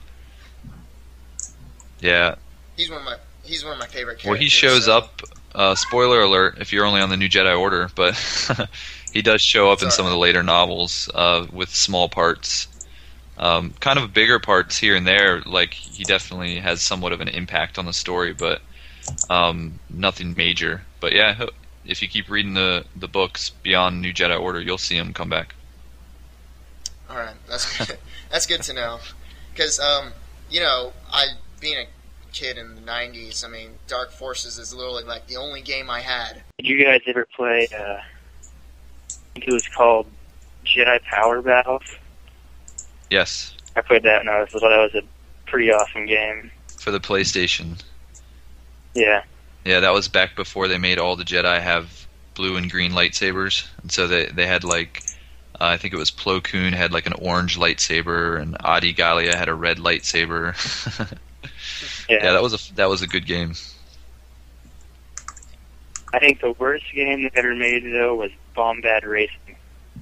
Yeah.
He's one of my he's one of my favorite characters.
Well, he shows
so.
up, uh, spoiler alert, if you're only on the New Jedi Order, but he does show up
Sorry.
in some of the later novels uh, with small parts. Um, kind of bigger parts here and there, like he definitely has somewhat of an impact on the story, but um, nothing major. But yeah, if you keep reading the, the books beyond New Jedi Order, you'll see him come back.
Alright, that's good. That's good to know. Because, um, you know, I... being a kid in the nineties, I mean, Dark Forces is literally like the only game I had.
Did you guys ever play, uh, I think it was called Jedi Power Battles?
Yes.
I played that when I was little. That was a pretty awesome game.
For the PlayStation.
Yeah.
Yeah, that was back before they made all the Jedi have blue and green lightsabers. And so they, they had like, uh, I think it was Plo Koon had like an orange lightsaber, and Adi Gallia had a red lightsaber.
Yeah.
yeah, that was a that was a good game.
I think the worst game they ever made, though, was Bombad Racing.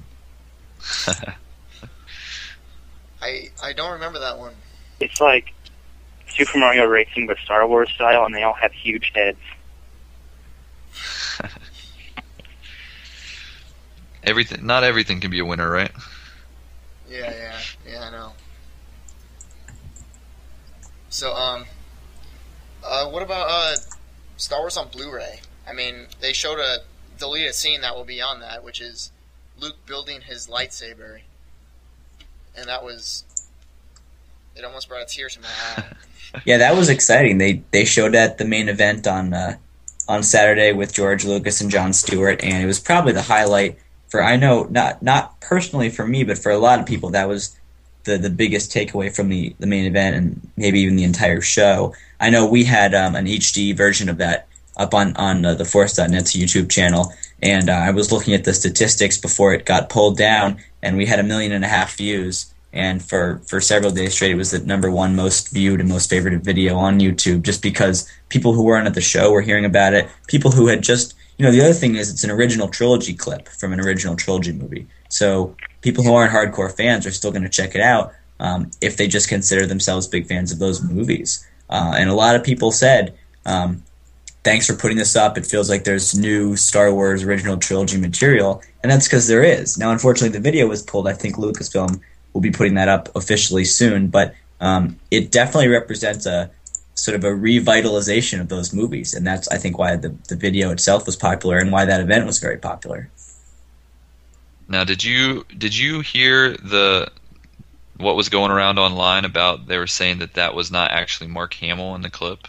I I don't remember that one.
It's like Super Mario Racing, but Star Wars style, and they all have huge heads.
Everything, not everything can be a winner, right?
Yeah, yeah, yeah, I know. So, um, uh, what about uh, Star Wars on Blu-ray? I mean, they showed a deleted scene that will be on that, which is Luke building his lightsaber, and that was, it almost brought a tear to my eye.
Yeah, that was exciting. They they showed at the main event on uh, on Saturday with George Lucas and Jon Stewart, and it was probably the highlight for, I know, not not personally for me, but for a lot of people, that was the, the biggest takeaway from the, the main event and maybe even the entire show. I know we had um, an H D version of that up on, on uh, the Force dot net's YouTube channel, and uh, I was looking at the statistics before it got pulled down, and we had a million and a half views. And for, for several days straight, it was the number one most viewed and most favorited video on YouTube, just because people who weren't at the show were hearing about it. People who had just, you know, the other thing is it's an original trilogy clip from an original trilogy movie. So people who aren't hardcore fans are still going to check it out um, if they just consider themselves big fans of those movies. Uh, and a lot of people said, um, thanks for putting this up. It feels like there's new Star Wars original trilogy material. And that's because there is. Now, unfortunately, the video was pulled. I think Lucasfilm will be putting that up officially soon. But um, it definitely represents a sort of a revitalization of those movies. And that's, I think, why the, the video itself was popular and why that event was very popular.
Now, did you did you hear the what was going around online about they were saying that that was not actually Mark Hamill in the clip?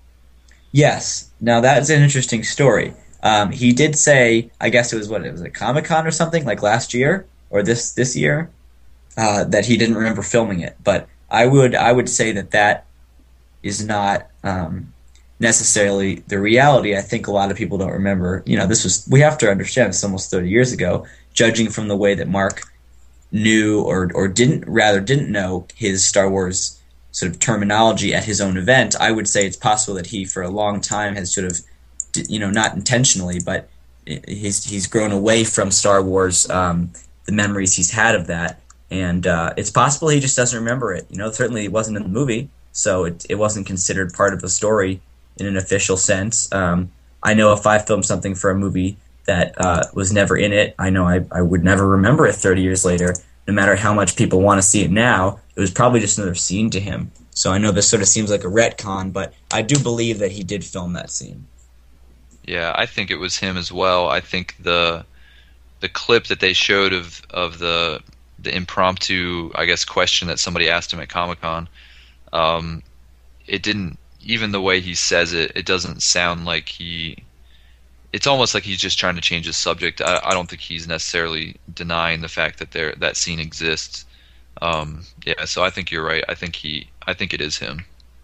Yes. Now, that's an interesting story. Um, he did say, I guess it was what, it was at Comic-Con or something, like last year, or this this year, uh, that he didn't remember filming it. But I would I would say that that is not um, necessarily the reality. I think a lot of people don't remember. You know, this was, we have to understand, it's almost thirty years ago, judging from the way that Mark knew or or didn't, rather didn't know his Star Wars sort of terminology at his own event. I would say it's possible that he, for a long time, has sort of, you know, not intentionally, but he's he's grown away from Star Wars, um, the memories he's had of that, and uh, it's possible he just doesn't remember it. You know, certainly it wasn't in the movie, so it it wasn't considered part of the story in an official sense. Um, I know if I filmed something for a movie that uh, was never in it, I know I, I would never remember it thirty years later. No matter how much people want to see it now, it was probably just another scene to him. So I know this sort of seems like a retcon, but I do believe that he did film that scene.
Yeah, I think it was him as well. I think the the clip that they showed of of the the impromptu, I guess, question that somebody asked him at Comic-Con, um, it didn't, even the way he says it, it doesn't sound like he, it's almost like he's just trying to change his subject. I, I don't think he's necessarily denying the fact that there that scene exists. Um, yeah, so I think you're right. I think he, I think it is him.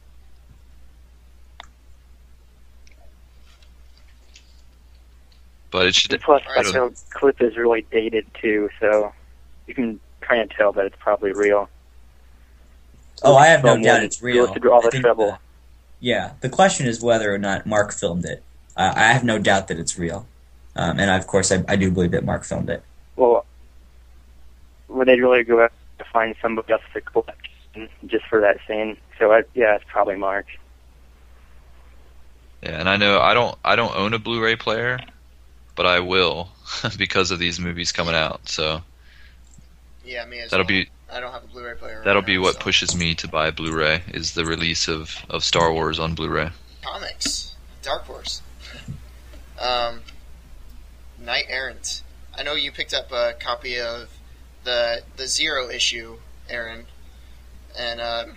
But it should.
Plus,
I
like,
don't-
the clip is really dated too, so you can kind of tell that it's probably real.
Oh, I have no
Someone
doubt it's real.
goes through all
I
the
think
trouble.
the- yeah, the question is whether or not Mark filmed it. Uh, I have no doubt that it's real. Um, and, I, of course, I, I do believe that Mark filmed it.
Well, would they really go out to find somebody else to collect just for that scene? So, I, yeah, it's probably Mark.
Yeah, and I know I don't I don't own a Blu-ray player, but I will because of these movies coming out. So
Yeah, me as
that'll
well.
be
I don't have a Blu-ray player.
that'll
right
be
now,
what
so.
pushes me to buy Blu-ray is the release of, of Star Wars on Blu-ray.
Comics, Dark Horse, um, Knight Errant. I know you picked up a copy of the the Zero issue, Aaron, and um,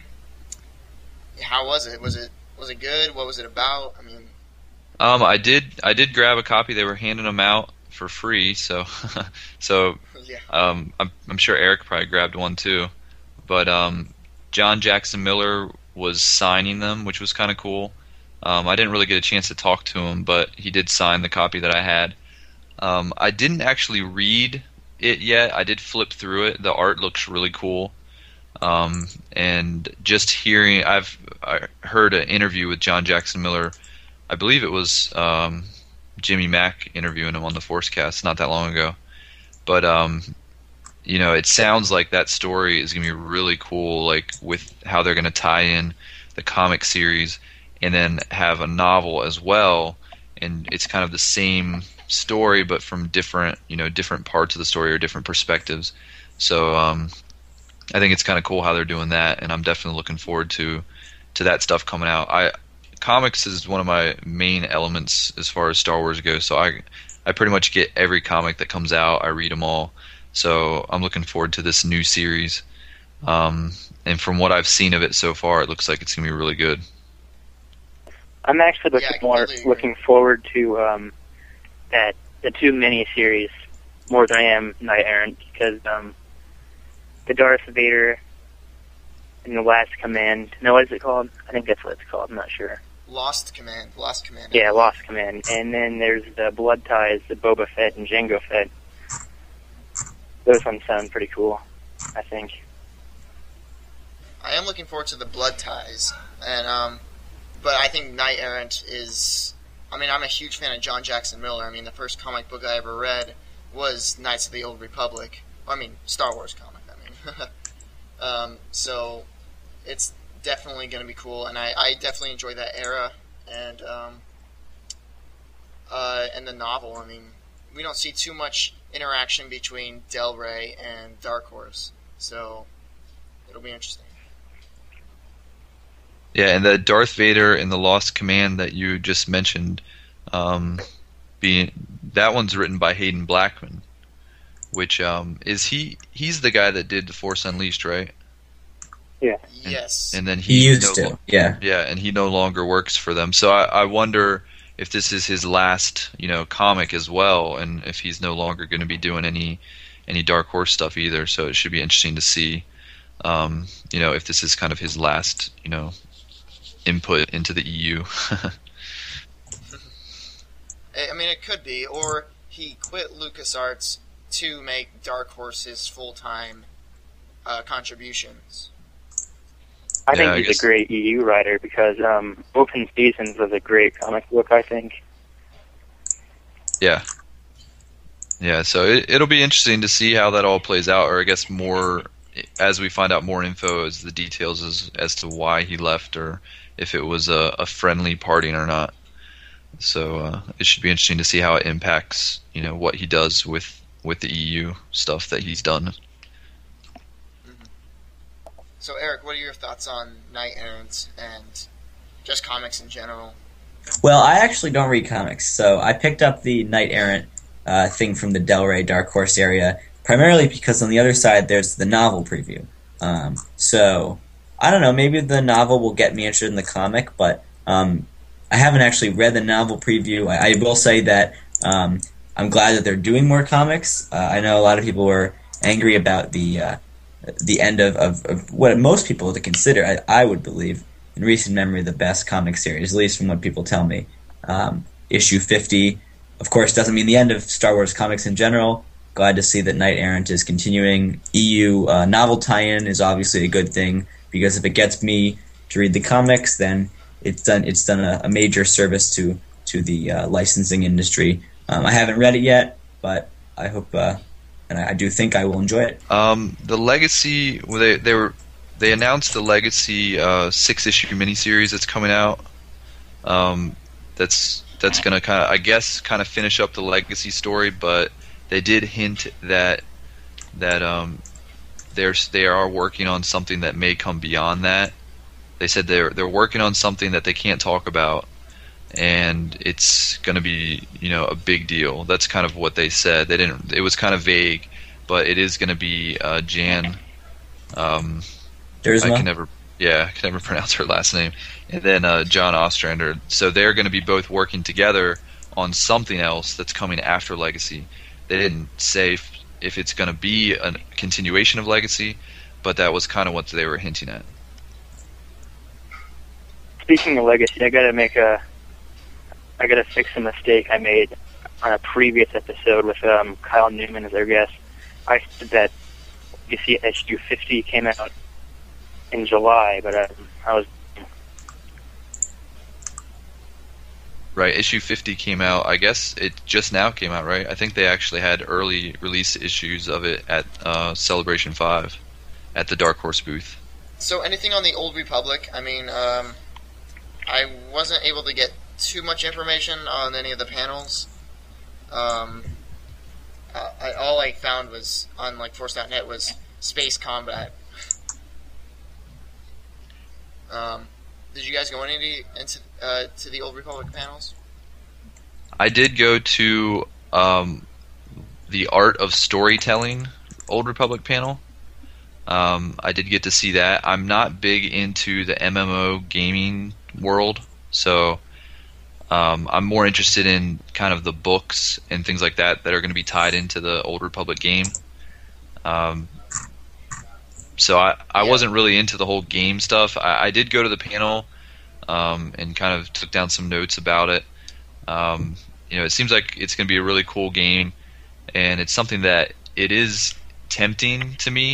how was it? Was it was it good? What was it about? I mean,
Um, I did I did grab a copy. They were handing them out for free, so so
yeah,
um, I'm I'm sure Eric probably grabbed one too. But um, John Jackson Miller was signing them, which was kind of cool. Um, I didn't really get a chance to talk to him, but he did sign the copy that I had. Um, I didn't actually read it yet. I did flip through it. The art looks really cool. Um, and just hearing, I've I heard an interview with John Jackson Miller. I believe it was um, Jimmy Mack interviewing him on the Forcecast not that long ago. But um, you know, it sounds like that story is going to be really cool, like with how they're going to tie in the comic series and then have a novel as well. And it's kind of the same story, but from different, you know, different parts of the story or different perspectives. So um, I think it's kind of cool how they're doing that, and I'm definitely looking forward to to that stuff coming out. I comics is one of my main elements as far as Star Wars goes, so I I pretty much get every comic that comes out. I read them all, so I'm looking forward to this new series. Um, and from what I've seen of it so far, it looks like it's gonna be really good.
I'm actually looking
Yeah, I
more
completely agree.
looking forward to um, that the two mini-series more than I am Knight Errant, because um, the Darth Vader and the Last Command. No, what is it called? I think that's what it's called. I'm not sure.
Lost Command, Lost Command.
Yeah, Lost Command. And then there's the Blood Ties, the Boba Fett and Jango Fett. Those ones sound pretty cool, I think.
I am looking forward to the Blood Ties, and um, but I think Knight Errant is. I mean, I'm a huge fan of John Jackson Miller. I mean, the first comic book I ever read was Knights of the Old Republic. I mean, Star Wars comic. I mean, um, so it's definitely going to be cool, and I, I definitely enjoy that era, and um, uh, and the novel. I mean, we don't see too much interaction between Del Rey and Dark Horse, so it'll be interesting.
Yeah, and the Darth Vader and the Lost Command that you just mentioned, um, being that one's written by Hayden Blackman, which um, is he? He's the guy that did The Force Unleashed, right?
Yeah.
And,
Yes.
And then he,
He used
no,
to, yeah.
Yeah, and he no longer works for them. So I, I wonder if this is his last, you know, comic as well, and if he's no longer going to be doing any any Dark Horse stuff either. So it should be interesting to see, um, you know, if this is kind of his last, you know, input into the E U.
I mean, it could be, or he quit LucasArts to make Dark Horse his full-time uh, contributions.
I
Yeah,
think
I
he's
guess-
a great E U writer because um, Open Seasons was a great comic book, I think.
Yeah. Yeah, so it, it'll be interesting to see how that all plays out, or I guess more as we find out more info as the details as, as to why he left, or if it was a, a friendly parting or not. So uh, it should be interesting to see how it impacts, you know, what he does with, with the E U stuff that he's done.
So, Eric, what are your thoughts on Knight Errant and just comics in general?
Well, I actually don't read comics, so I picked up the Knight Errant uh, thing from the Del Rey Dark Horse area primarily because on the other side there's the novel preview. Um, so, I don't know, maybe the novel will get me interested in the comic, but um, I haven't actually read the novel preview. I, I will say that um, I'm glad that they're doing more comics. Uh, I know a lot of people were angry about the uh, the end of, of, of what most people would consider, I, I would believe, in recent memory, the best comic series, at least from what people tell me. Um, issue fifty, of course, doesn't mean the end of Star Wars comics in general. Glad to see that Knight Errant is continuing. E U uh, novel tie-in is obviously a good thing, because if it gets me to read the comics, then it's done it's done a, a major service to, to the uh, licensing industry. Um, I haven't read it yet, but I hope, uh, and I, I do think I will enjoy it.
Um, the Legacy, well, they they were they announced the Legacy uh, six issue miniseries that's coming out. Um, that's that's gonna kind of, I guess, kind of finish up the Legacy story, but they did hint that that um, they're they are working on something that may come beyond that. They said they're they're working on something that they can't talk about, and it's going to be, you know, a big deal. That's kind of what they said. They didn't. It was kind of vague, but it is going to be uh, Jan. Um,
Dersma?
I can never. Yeah, I can never pronounce her last name. And then uh, John Ostrander. So they're going to be both working together on something else that's coming after Legacy. They didn't say if, if it's going to be a continuation of Legacy, but that was kind of what they were hinting at.
Speaking of Legacy, I gotta make a, I gotta fix a mistake I made on a previous episode with um, Kyle Newman as our guest. I said that you see issue fifty came out in July, but um, I was
Right, issue fifty came out, I guess it just now came out, right? I think they actually had early release issues of it at uh, Celebration five, at the Dark Horse booth.
So, anything on the Old Republic? I mean, um, I wasn't able to get too much information on any of the panels. Um, I, I, all I found was on like Force dot net was space combat. Um, did you guys go any into uh, to the Old Republic panels?
I did go to um, the Art of Storytelling Old Republic panel. Um, I did get to see that. I'm not big into the M M O gaming world, so um, I'm more interested in kind of the books and things like that that are going to be tied into the Old Republic game. Um, so I, I
Yeah.
wasn't really into the whole game stuff. I, I did go to the panel um, and kind of took down some notes about it. Um, you know, it seems like it's going to be a really cool game, and it's something that it is tempting to me,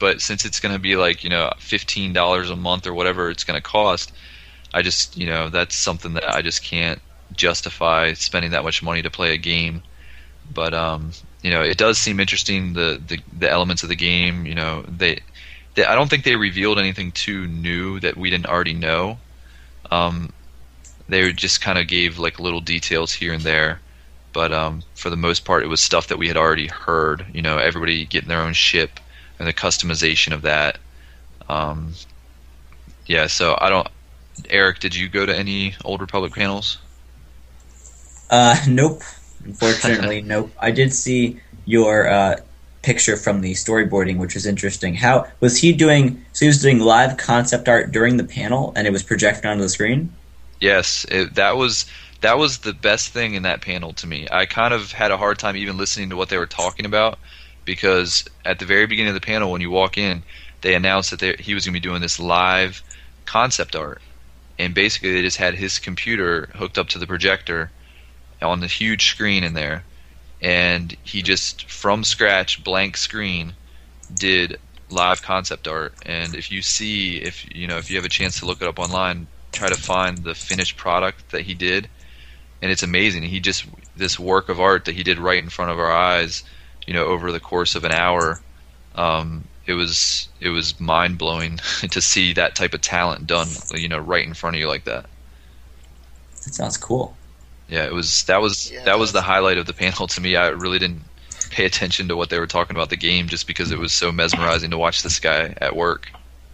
but since it's going to be like, you know, fifteen dollars a month or whatever it's going to cost, I just, you know, that's something that I just can't justify spending that much money to play a game. But um, you know, it does seem interesting, the, the the elements of the game. You know, they, they I don't think they revealed anything too new that we didn't already know. Um, they just kind of gave like little details here and there, but um, for the most part, it was stuff that we had already heard. You know, everybody getting their own ship and the customization of that. Um, yeah, so I don't. Eric, did you go to any Old Republic panels?
Uh, nope. Unfortunately, nope. I did see your uh, picture from the storyboarding, which was interesting. How was he doing? So he was doing live concept art during the panel, and it was projected onto the screen.
Yes, it, that was that was the best thing in that panel to me. I kind of had a hard time even listening to what they were talking about, because at the very beginning of the panel, when you walk in, they announced that they, he was going to be doing this live concept art, and basically they just had his computer hooked up to the projector on the huge screen in there, and he just from scratch, blank screen, did live concept art. And if you see, if you know, if you have a chance to look it up online, try to find the finished product that he did, and it's amazing. He just, this work of art that he did right in front of our eyes, you know, over the course of an hour. Um, it was it was mind blowing to see that type of talent done, you know, right in front of you like that.
That sounds cool.
Yeah, it was that was
Yeah,
that was the highlight of the panel to me. I really didn't pay attention to what they were talking about the game, just because it was so mesmerizing to watch this guy at work.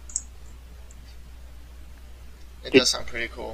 It does sound pretty cool.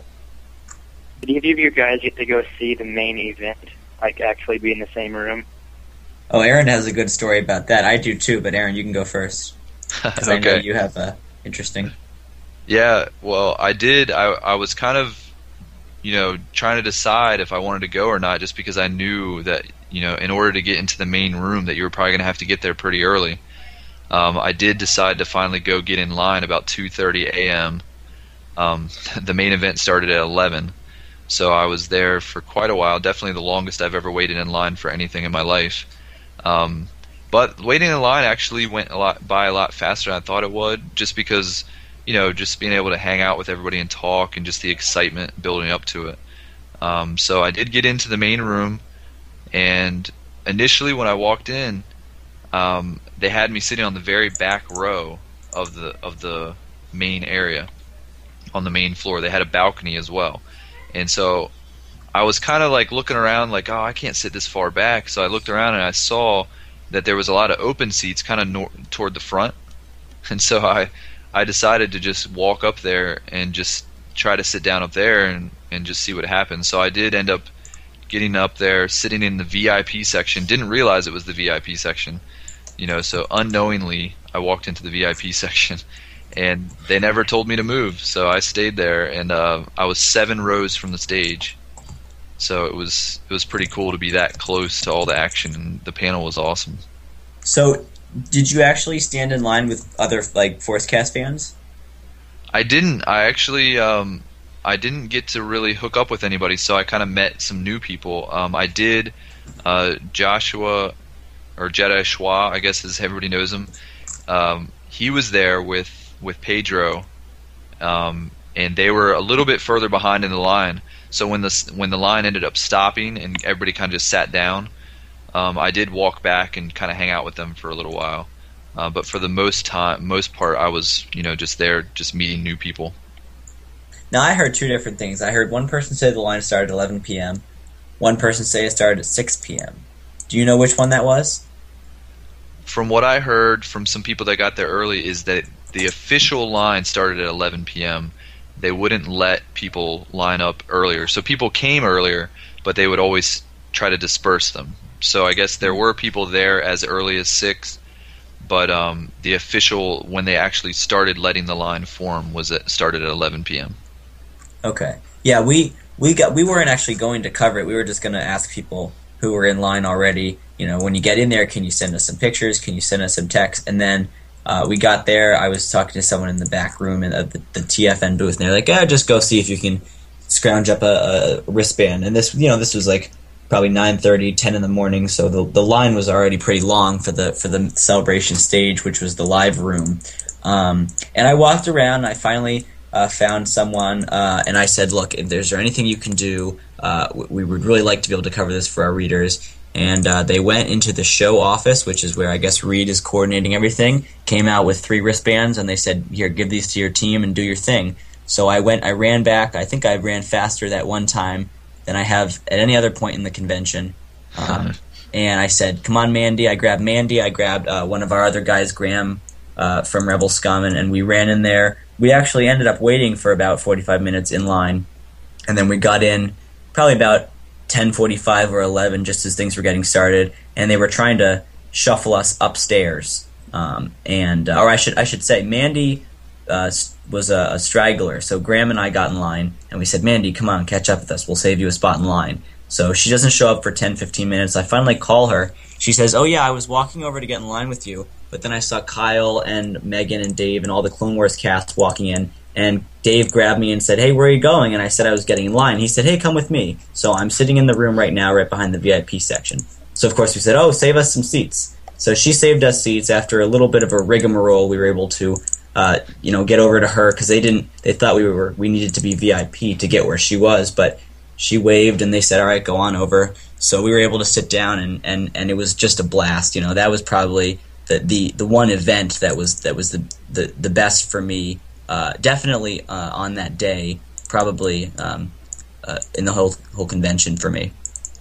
Did either of you guys get to go see the main event, like actually be in the same room?
Oh, Aaron has a good story about that. I do too, but Aaron, you can go first, because I know
Okay.
you have a interesting.
Yeah, well, I did. I I was kind of, you know, trying to decide if I wanted to go or not, just because I knew that, you know, in order to get into the main room, that you were probably going to have to get there pretty early. Um, I did decide to finally go get in line about two thirty a.m. Um, the main event started at eleven, so I was there for quite a while. Definitely the longest I've ever waited in line for anything in my life. Um, but waiting in line actually went a lot by a lot faster than I thought it would, just because, you know, just being able to hang out with everybody and talk, and just the excitement building up to it. Um, so I did get into the main room, and initially when I walked in, um, they had me sitting on the very back row of the of the main area, on the main floor. They had a balcony as well, and so I was kind of like looking around, like, oh, I can't sit this far back. So I looked around and I saw that there was a lot of open seats, kind of nor- toward the front, and so I. I decided to just walk up there and just try to sit down up there and, and just see what happens. So I did end up getting up there, sitting in the V I P section. Didn't realize it was the V I P section, you know. So unknowingly, I walked into the V I P section, and they never told me to move. So I stayed there, and uh, I was seven rows from the stage. So it was it was pretty cool to be that close to all the action, and the panel was awesome.
So, did you actually stand in line with other like ForceCast fans?
I didn't. I actually, um, I didn't get to really hook up with anybody, so I kind of met some new people. Um, I did. Uh, Joshua, or Jedi Schwa, I guess as everybody knows him. Um, he was there with with Pedro, um, and they were a little bit further behind in the line. So when the when the line ended up stopping and everybody kind of just sat down, um, I did walk back and kind of hang out with them for a little while. Uh, but for the most time, most part, I was, you know, just there, just meeting new people.
Now, I heard two different things. I heard one person say the line started at eleven p.m. One person say it started at six p.m. Do you know which one that was?
From what I heard from some people that got there early is that the official line started at eleven p.m. They wouldn't let people line up earlier. So people came earlier, but they would always try to disperse them. So I guess there were people there as early as six. But um, the official, when they actually started letting the line form, was it started at eleven p.m.
Okay. Yeah, we we got we weren't actually going to cover it. We were just going to ask people who were in line already, you know, when you get in there, can you send us some pictures? Can you send us some text? And then uh, we got there. I was talking to someone in the back room in the, the T F N booth, and they're like, "Yeah, just go see if you can scrounge up a, a wristband." And this, you know, this was like probably nine thirty, ten in the morning, so the the line was already pretty long for the for the celebration stage, which was the live room. Um, and I walked around, and I finally uh, found someone, uh, and I said, look, if there's anything you can do, uh, we would really like to be able to cover this for our readers. And uh, they went into the show office, which is where I guess Reed is coordinating everything, came out with three wristbands, and they said, here, give these to your team and do your thing. So I went, I ran back. I think I ran faster that one time than I have at any other point in the convention. Um, and I said, come on, Mandy. I grabbed Mandy. I grabbed uh, one of our other guys, Graham, uh, from Rebel Scum, and, and we ran in there. We actually ended up waiting for about forty-five minutes in line, and then we got in probably about ten forty-five or eleven, just as things were getting started, and they were trying to shuffle us upstairs. Um, and uh, or I should I should say, Mandy uh, was a, a straggler, so Graham and I got in line, and we said, Mandy, come on, catch up with us. We'll save you a spot in line. So she doesn't show up for ten, fifteen minutes. I finally call her. She says, oh yeah, I was walking over to get in line with you, but then I saw Kyle and Megan and Dave and all the Clone Wars cast walking in, and Dave grabbed me and said, hey, where are you going? And I said I was getting in line. He said, hey, come with me. So I'm sitting in the room right now, right behind the V I P section. So, of course, we said, oh, save us some seats. So she saved us seats. After a little bit of a rigmarole, we were able to, uh, you know, get over to her, because they didn't, they thought we were, we needed to be V I P to get where she was, but she waved and they said, all right, go on over. So we were able to sit down, and, and, and it was just a blast. You know, that was probably the, the, the one event that was, that was the, the, the best for me. Uh, definitely uh, on that day, probably um, uh, in the whole whole convention for me.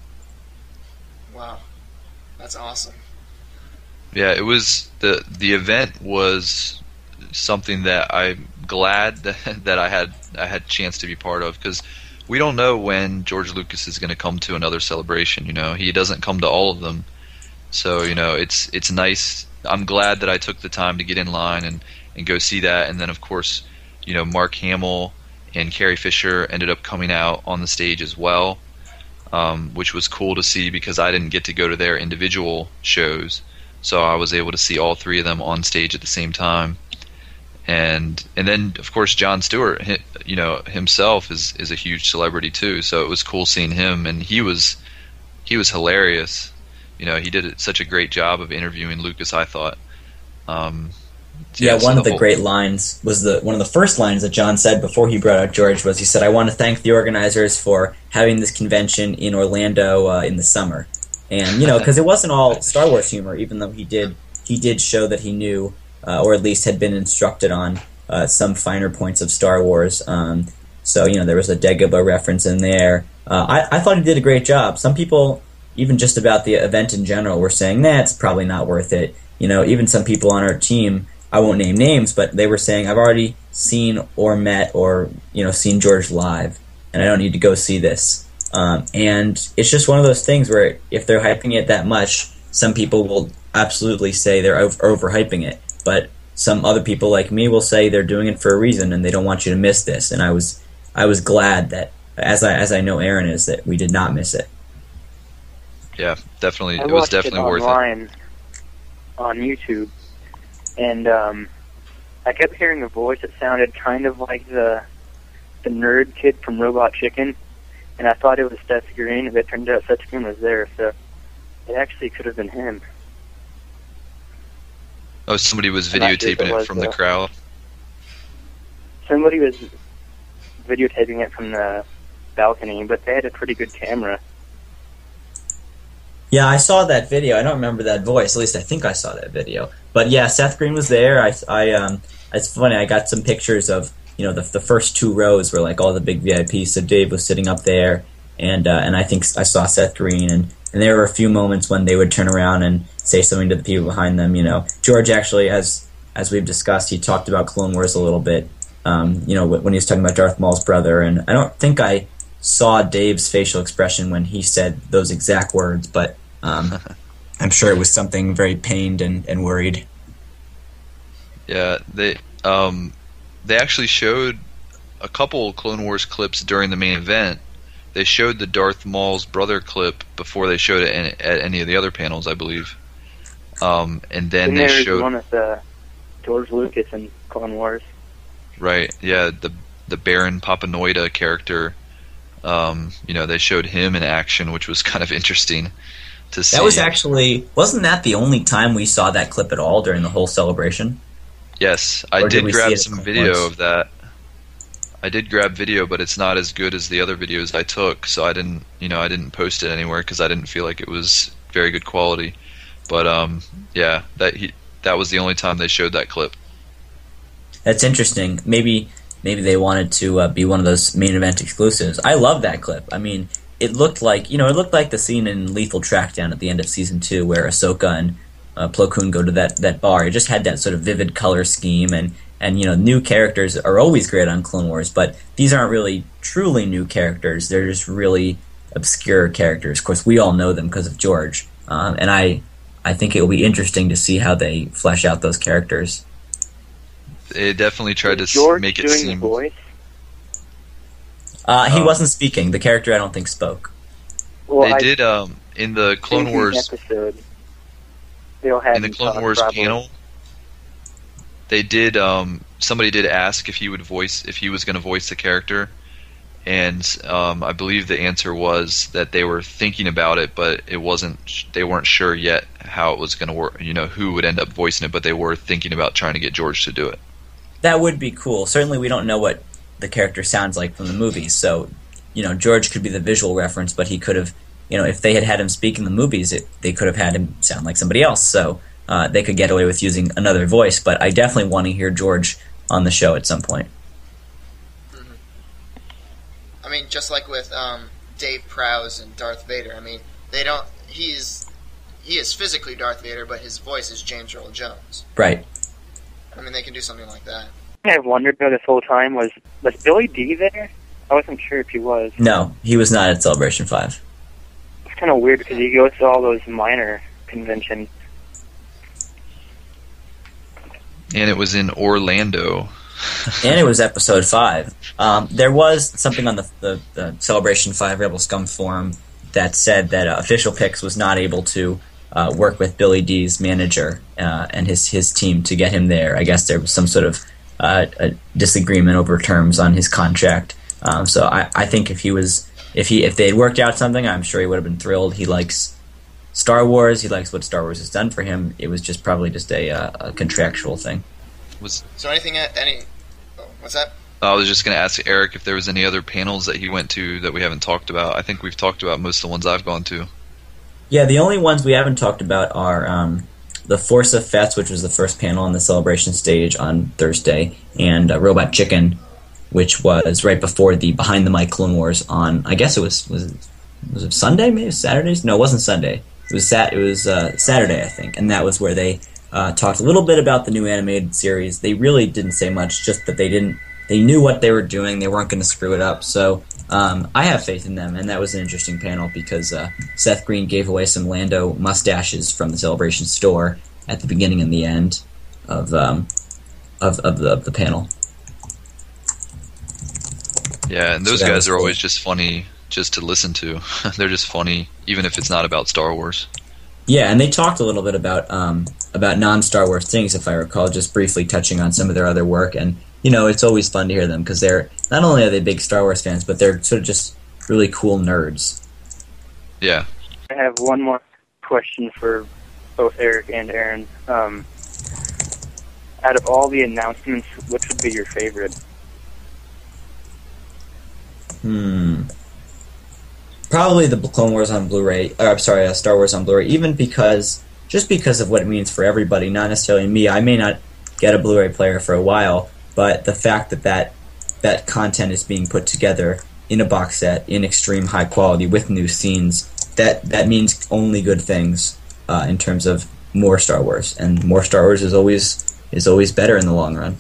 Wow, that's awesome.
Yeah, it was the the event was something that I'm glad that, that I had I had a chance to be part of, because we don't know when George Lucas is going to come to another celebration. You know, he doesn't come to all of them, so you know it's it's nice. I'm glad that I took the time to get in line and. and go see that. And then, of course, you know, Mark Hamill and Carrie Fisher ended up coming out on the stage as well, um, which was cool to see, because I didn't get to go to their individual shows, so I was able to see all three of them on stage at the same time. And and then, of course, Jon Stewart, you know, himself is is a huge celebrity too, so it was cool seeing him, and he was he was hilarious. You know, he did such a great job of interviewing Lucas, I thought. Um,
Yeah,
Yeah, so
one of the
whole-
great lines was the one of the first lines that John said before he brought out George was, he said, I want to thank the organizers for having this convention in Orlando uh, in the summer. And, you know, because it wasn't all Star Wars humor, even though he did he did show that he knew, uh, or at least had been instructed on uh, some finer points of Star Wars. Um, so, you know, there was a Dagobah reference in there. Uh, I, I thought he did a great job. Some people, even just about the event in general, were saying, nah, it's probably not worth it. You know, even some people on our team, I won't name names, but they were saying, I've already seen or met or, you know, seen George live, and I don't need to go see this. Um, and it's just one of those things where if they're hyping it that much, some people will absolutely say they're over- overhyping it. But some other people like me will say they're doing it for a reason and they don't want you to miss this. And I was I was glad that, as I as I know Aaron is, that we did not miss it.
Yeah, definitely.
I
It was
watched
definitely
it
worth it.
online on YouTube, and um, I kept hearing a voice that sounded kind of like the the nerd kid from Robot Chicken, and I thought it was Seth Green, but it turned out Seth Green was there, so it actually could have been him.
Oh, somebody was
I'm not sure if
videotaping
it
it
was,
from the
though.
crowd.
Somebody was videotaping it from the balcony, but they had a pretty good camera.
Yeah, I saw that video. I don't remember that voice. At least I think I saw that video. But yeah, Seth Green was there. I, I um, it's funny. I got some pictures of, you know, the the first two rows were like all the big V I Ps. So Dave was sitting up there, and uh, and I think I saw Seth Green, and, and there were a few moments when they would turn around and say something to the people behind them. You know, George actually, as as we've discussed, he talked about Clone Wars a little bit. Um, you know, when he was talking about Darth Maul's brother, and I don't think I saw Dave's facial expression when he said those exact words, but um, I'm sure it was something very pained and, and worried.
Yeah, they um, they actually showed a couple Clone Wars clips during the main event. They showed the Darth Maul's brother clip before they showed it in, at any of the other panels, I believe. Um, and then
And
they
there's
showed
one with uh, George Lucas in Clone Wars.
right, yeah, the the Baron Papanoida character Um, you know, they showed him in action, which was kind of interesting to see.
That was actually wasn't that the only time we saw that clip at all during the whole celebration?
Yes, I
Or did
did
we see
grab
it
some
at
video
once?
of that. I did grab video, but it's not as good as the other videos I took, so I didn't, you know, I didn't post it anywhere because I didn't feel like it was very good quality. But um, yeah, that he, that was the only time they showed that clip.
That's interesting. Maybe maybe they wanted to uh, be one of those main event exclusives. I love that clip. I mean, it looked like you know it looked like the scene in Lethal Trackdown at the end of season two, where Ahsoka and uh, Plo Koon go to that, that bar. It just had that sort of vivid color scheme, and and you know new characters are always great on Clone Wars, but these aren't really truly new characters. They're just really obscure characters. Of course, we all know them because of George, um, and I I think it will be interesting to see how they flesh out those characters.
They definitely tried to
Is George
s- make it
doing
seem.
the voice?
Uh, he
Oh.
wasn't speaking. The character, I don't think, spoke.
Well,
They
I
did um in the Clone
think in the
Wars
episode. They'll have
in the
him
Clone
talk,
Wars
probably.
panel. They did um somebody did ask if he would voice if he was going to voice the character, and um I believe the answer was that they were thinking about it, but it wasn't. They weren't sure yet how it was going to work. You know, who would end up voicing it, but they were thinking about trying to get George to do it.
That would be cool. Certainly, we don't know what the character sounds like from the movies, so you know George could be the visual reference, but he could have, you know, if they had had him speak in the movies, it, they could have had him sound like somebody else. So uh, they could get away with using another voice. But I definitely want to hear George on the show at some point.
I mean, just like with um, Dave Prowse and Darth Vader. I mean, they don't. He's he is physically Darth Vader, but his voice is James Earl Jones.
Right.
I mean, they can do something like that.
I've wondered about this whole time was was Billy D there? I wasn't sure if he was.
No, he was not at Celebration Five.
It's kind of weird because he goes to all those minor conventions.
And it was in Orlando.
And it was episode five. Um, there was something on the, the, the Celebration five Rebel Scum forum that said that uh, Official Picks was not able to uh, work with Billy D's manager uh, and his, his team to get him there. I guess there was some sort of uh, a disagreement over terms on his contract. Um, so I, I think if he was if he if they had worked out something, I'm sure he would have been thrilled. He likes Star Wars. He likes what Star Wars has done for him. It was just probably just a, uh, a contractual thing.
Was
So anything, any, oh, what's that?
I was just going to ask Eric if there was any other panels that he went to that we haven't talked about. I think we've talked about most of the ones I've gone to.
Yeah, the only ones we haven't talked about are um, the Force of Fets, which was the first panel on the Celebration stage on Thursday, and uh, Robot Chicken, which was right before the Behind the Mic Clone Wars on, I guess it was, was it, was it Sunday, maybe Saturdays? No, it wasn't Sunday. It was sat. It was uh, Saturday, I think, and that was where they uh, talked a little bit about the new animated series. They really didn't say much, just that they didn't. They knew what they were doing. They weren't going to screw it up. So um, I have faith in them, and that was an interesting panel because uh, Seth Green gave away some Lando mustaches from the Celebration store at the beginning and the end of um, of, of the of the panel.
Yeah, and those
So that
guys
was
are
cool.
always just funny just to listen to. They're just funny, even if it's not about Star Wars.
Yeah, and they talked a little bit about um, about non-Star Wars things, if I recall, just briefly touching on some of their other work. And, you know, it's always fun to hear them because they're not only are they big Star Wars fans, but they're sort of just really cool nerds.
Yeah.
I have one more question for both Eric and Aaron. Um, out of all the announcements, which would be your favorite?
Hmm. Probably the Clone Wars on Blu-ray. Or, I'm sorry, uh, Star Wars on Blu-ray. Even because, just because of what it means for everybody, not necessarily me. I may not get a Blu-ray player for a while, but the fact that that, that content is being put together in a box set in extreme high quality with new scenes, that that means only good things uh, in terms of more Star Wars, and more Star Wars is always is always better in the long run.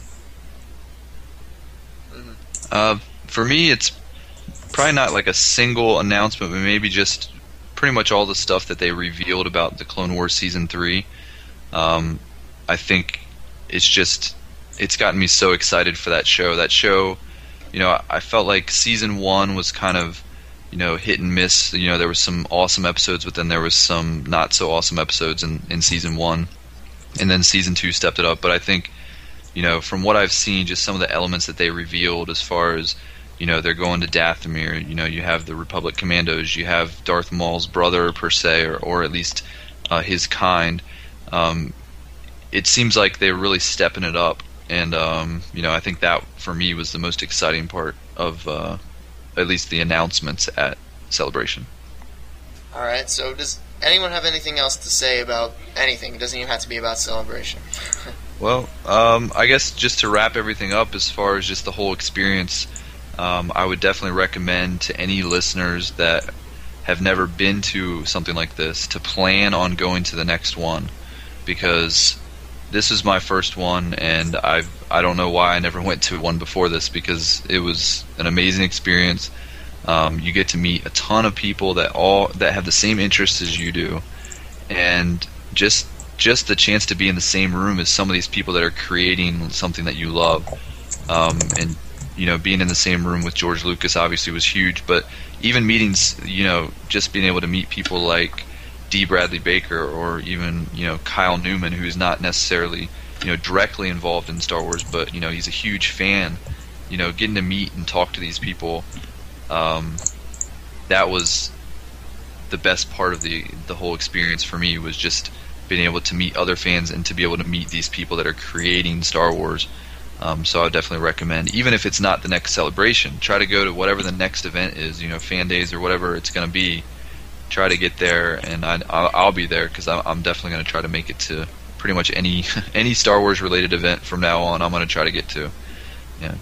Uh, for me, it's probably not like a single announcement, but maybe just pretty much all the stuff that they revealed about the Clone Wars Season three. Um, I think it's just, it's gotten me so excited for that show. That show, you know, I felt like Season one was kind of, you know, hit and miss. You know, there was some awesome episodes, but then there was some not so awesome episodes in, in Season one. And then Season two stepped it up. But I think, you know, from what I've seen, just some of the elements that they revealed as far as, you know, they're going to Dathomir. You know, you have the Republic Commandos. You have Darth Maul's brother, per se, or, or at least uh, his kind. Um, it seems like they're really stepping it up. And, um, you know, I think that, for me, was the most exciting part of uh, at least the announcements at Celebration.
All right, so does anyone have anything else to say about anything? It doesn't even have to be about Celebration.
Well, um, I guess just to wrap everything up as far as just the whole experience, um, I would definitely recommend to any listeners that have never been to something like this to plan on going to the next one, because this is my first one, and I I don't know why I never went to one before this, because it was an amazing experience. Um, you get to meet a ton of people that all that have the same interests as you do, and just just the chance to be in the same room as some of these people that are creating something that you love. Um, and you know, being in the same room with George Lucas obviously was huge, but even meetings, you know, just being able to meet people like D. Bradley Baker, or even, you know, Kyle Newman, who's not necessarily, you know, directly involved in Star Wars, but, you know, he's a huge fan. You know, getting to meet and talk to these people, um, that was the best part of the the whole experience for me, was just being able to meet other fans and to be able to meet these people that are creating Star Wars. Um, so I would definitely recommend, even if it's not the next Celebration, try to go to whatever the next event is, you know, Fan Days or whatever it's going to be. Try to get there, and I, I'll, I'll be there, because I'm definitely going to try to make it to pretty much any any Star Wars related event from now on. I'm going to try to get to. Yeah.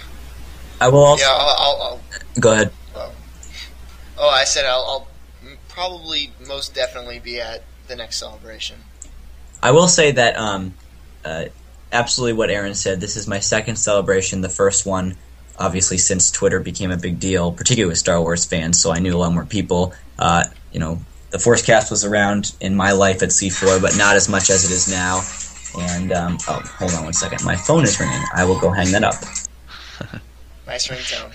I will also.
Yeah, I'll. I'll, I'll
Go ahead.
Oh. oh, I said I'll, I'll probably most definitely be at the next Celebration.
I will say that um, uh, absolutely what Aaron said. This is my second Celebration. The first one, obviously, since Twitter became a big deal, particularly with Star Wars fans, so I knew a lot more people. Uh, you know, the Forcecast was around in my life at C four, but not as much as it is now. And, um, oh, hold on one second. My phone is ringing. I will go hang that up.
Nice ringtone.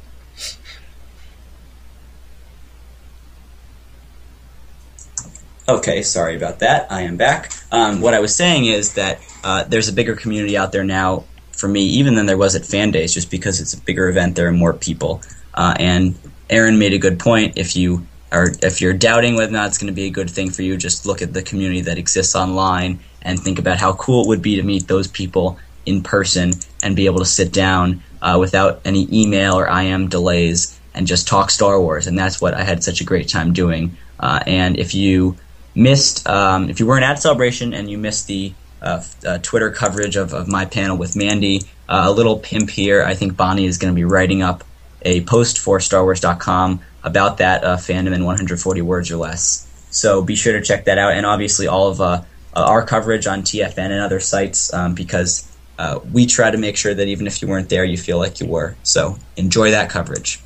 Okay, sorry about that. I am back. Um, what I was saying is that uh, there's a bigger community out there now for me, even than there was at Fan Days, just because it's a bigger event. There are more people. Uh, and Aaron made a good point. If you are, if you're doubting whether or not it's going to be a good thing for you, just look at the community that exists online and think about how cool it would be to meet those people in person and be able to sit down uh, without any email or I M delays and just talk Star Wars. And that's what I had such a great time doing. Uh, and if you missed, um, if you weren't at Celebration and you missed the uh, uh, Twitter coverage of, of my panel with Mandy, uh, a little pimp here. I think Bonnie is going to be writing up a post for Star Wars dot com about that uh, fandom in one hundred forty words or less. So be sure to check that out, and obviously all of uh, our coverage on T F N and other sites, um, because uh, we try to make sure that even if you weren't there, you feel like you were. So enjoy that coverage.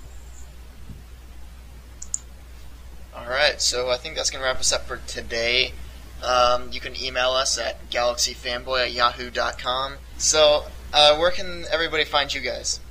All right, so I think that's going to wrap us up for today. Um, you can email us at galaxy fanboy at yahoo dot com. So uh, where can everybody find you guys?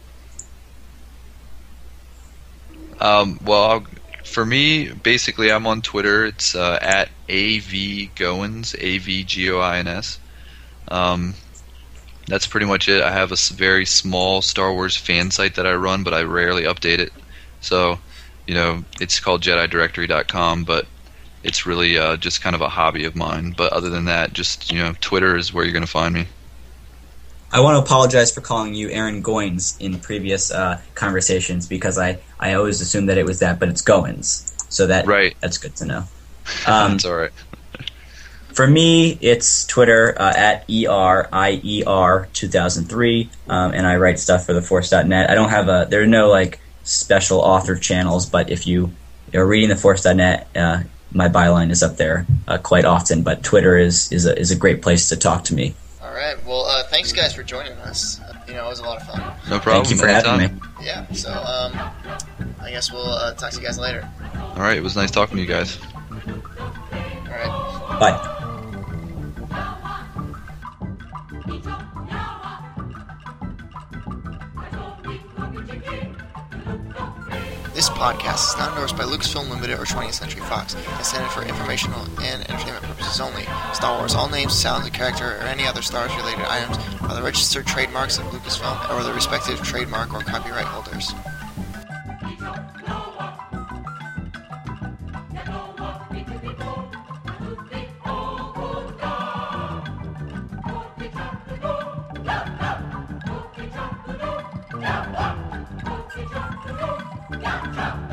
Um, well, I'll, for me, basically, I'm on Twitter. It's uh, at avgoins, A V G O I N S. Um, that's pretty much it. I have a s- very small Star Wars fan site that I run, but I rarely update it. So, you know, it's called Jedi Directory dot com, but it's really uh, just kind of a hobby of mine. But other than that, just, you know, Twitter is where you're going to find me.
I want to apologize for calling you Aaron Goins in previous uh, conversations, because I, I always assumed that it was that, but it's Goins. So that
right.
That's good to know. Um,
That's all right.
For me, it's Twitter uh, at E R I E R two thousand three, um, and I write stuff for the force dot net. I don't have a, there are no like special author channels, but if you are reading the force dot net, uh, my byline is up there uh, quite often. But Twitter is is a, is a great place to talk to me.
All right. Well, uh, thanks guys for joining us. You know, it was a lot of fun.
No problem.
Thank you for
Anytime.
having me.
Yeah. So, um, I guess we'll uh, talk to you guys later.
All right. It was nice talking to you guys.
All right.
Bye.
This podcast is not endorsed by Lucasfilm Limited or twentieth Century Fox. It's intended for informational and entertainment purposes only. Star Wars, all names, sounds, and character, or any other Star Wars-related items are the registered trademarks of Lucasfilm or the respective trademark or copyright holders.
Look out, trout!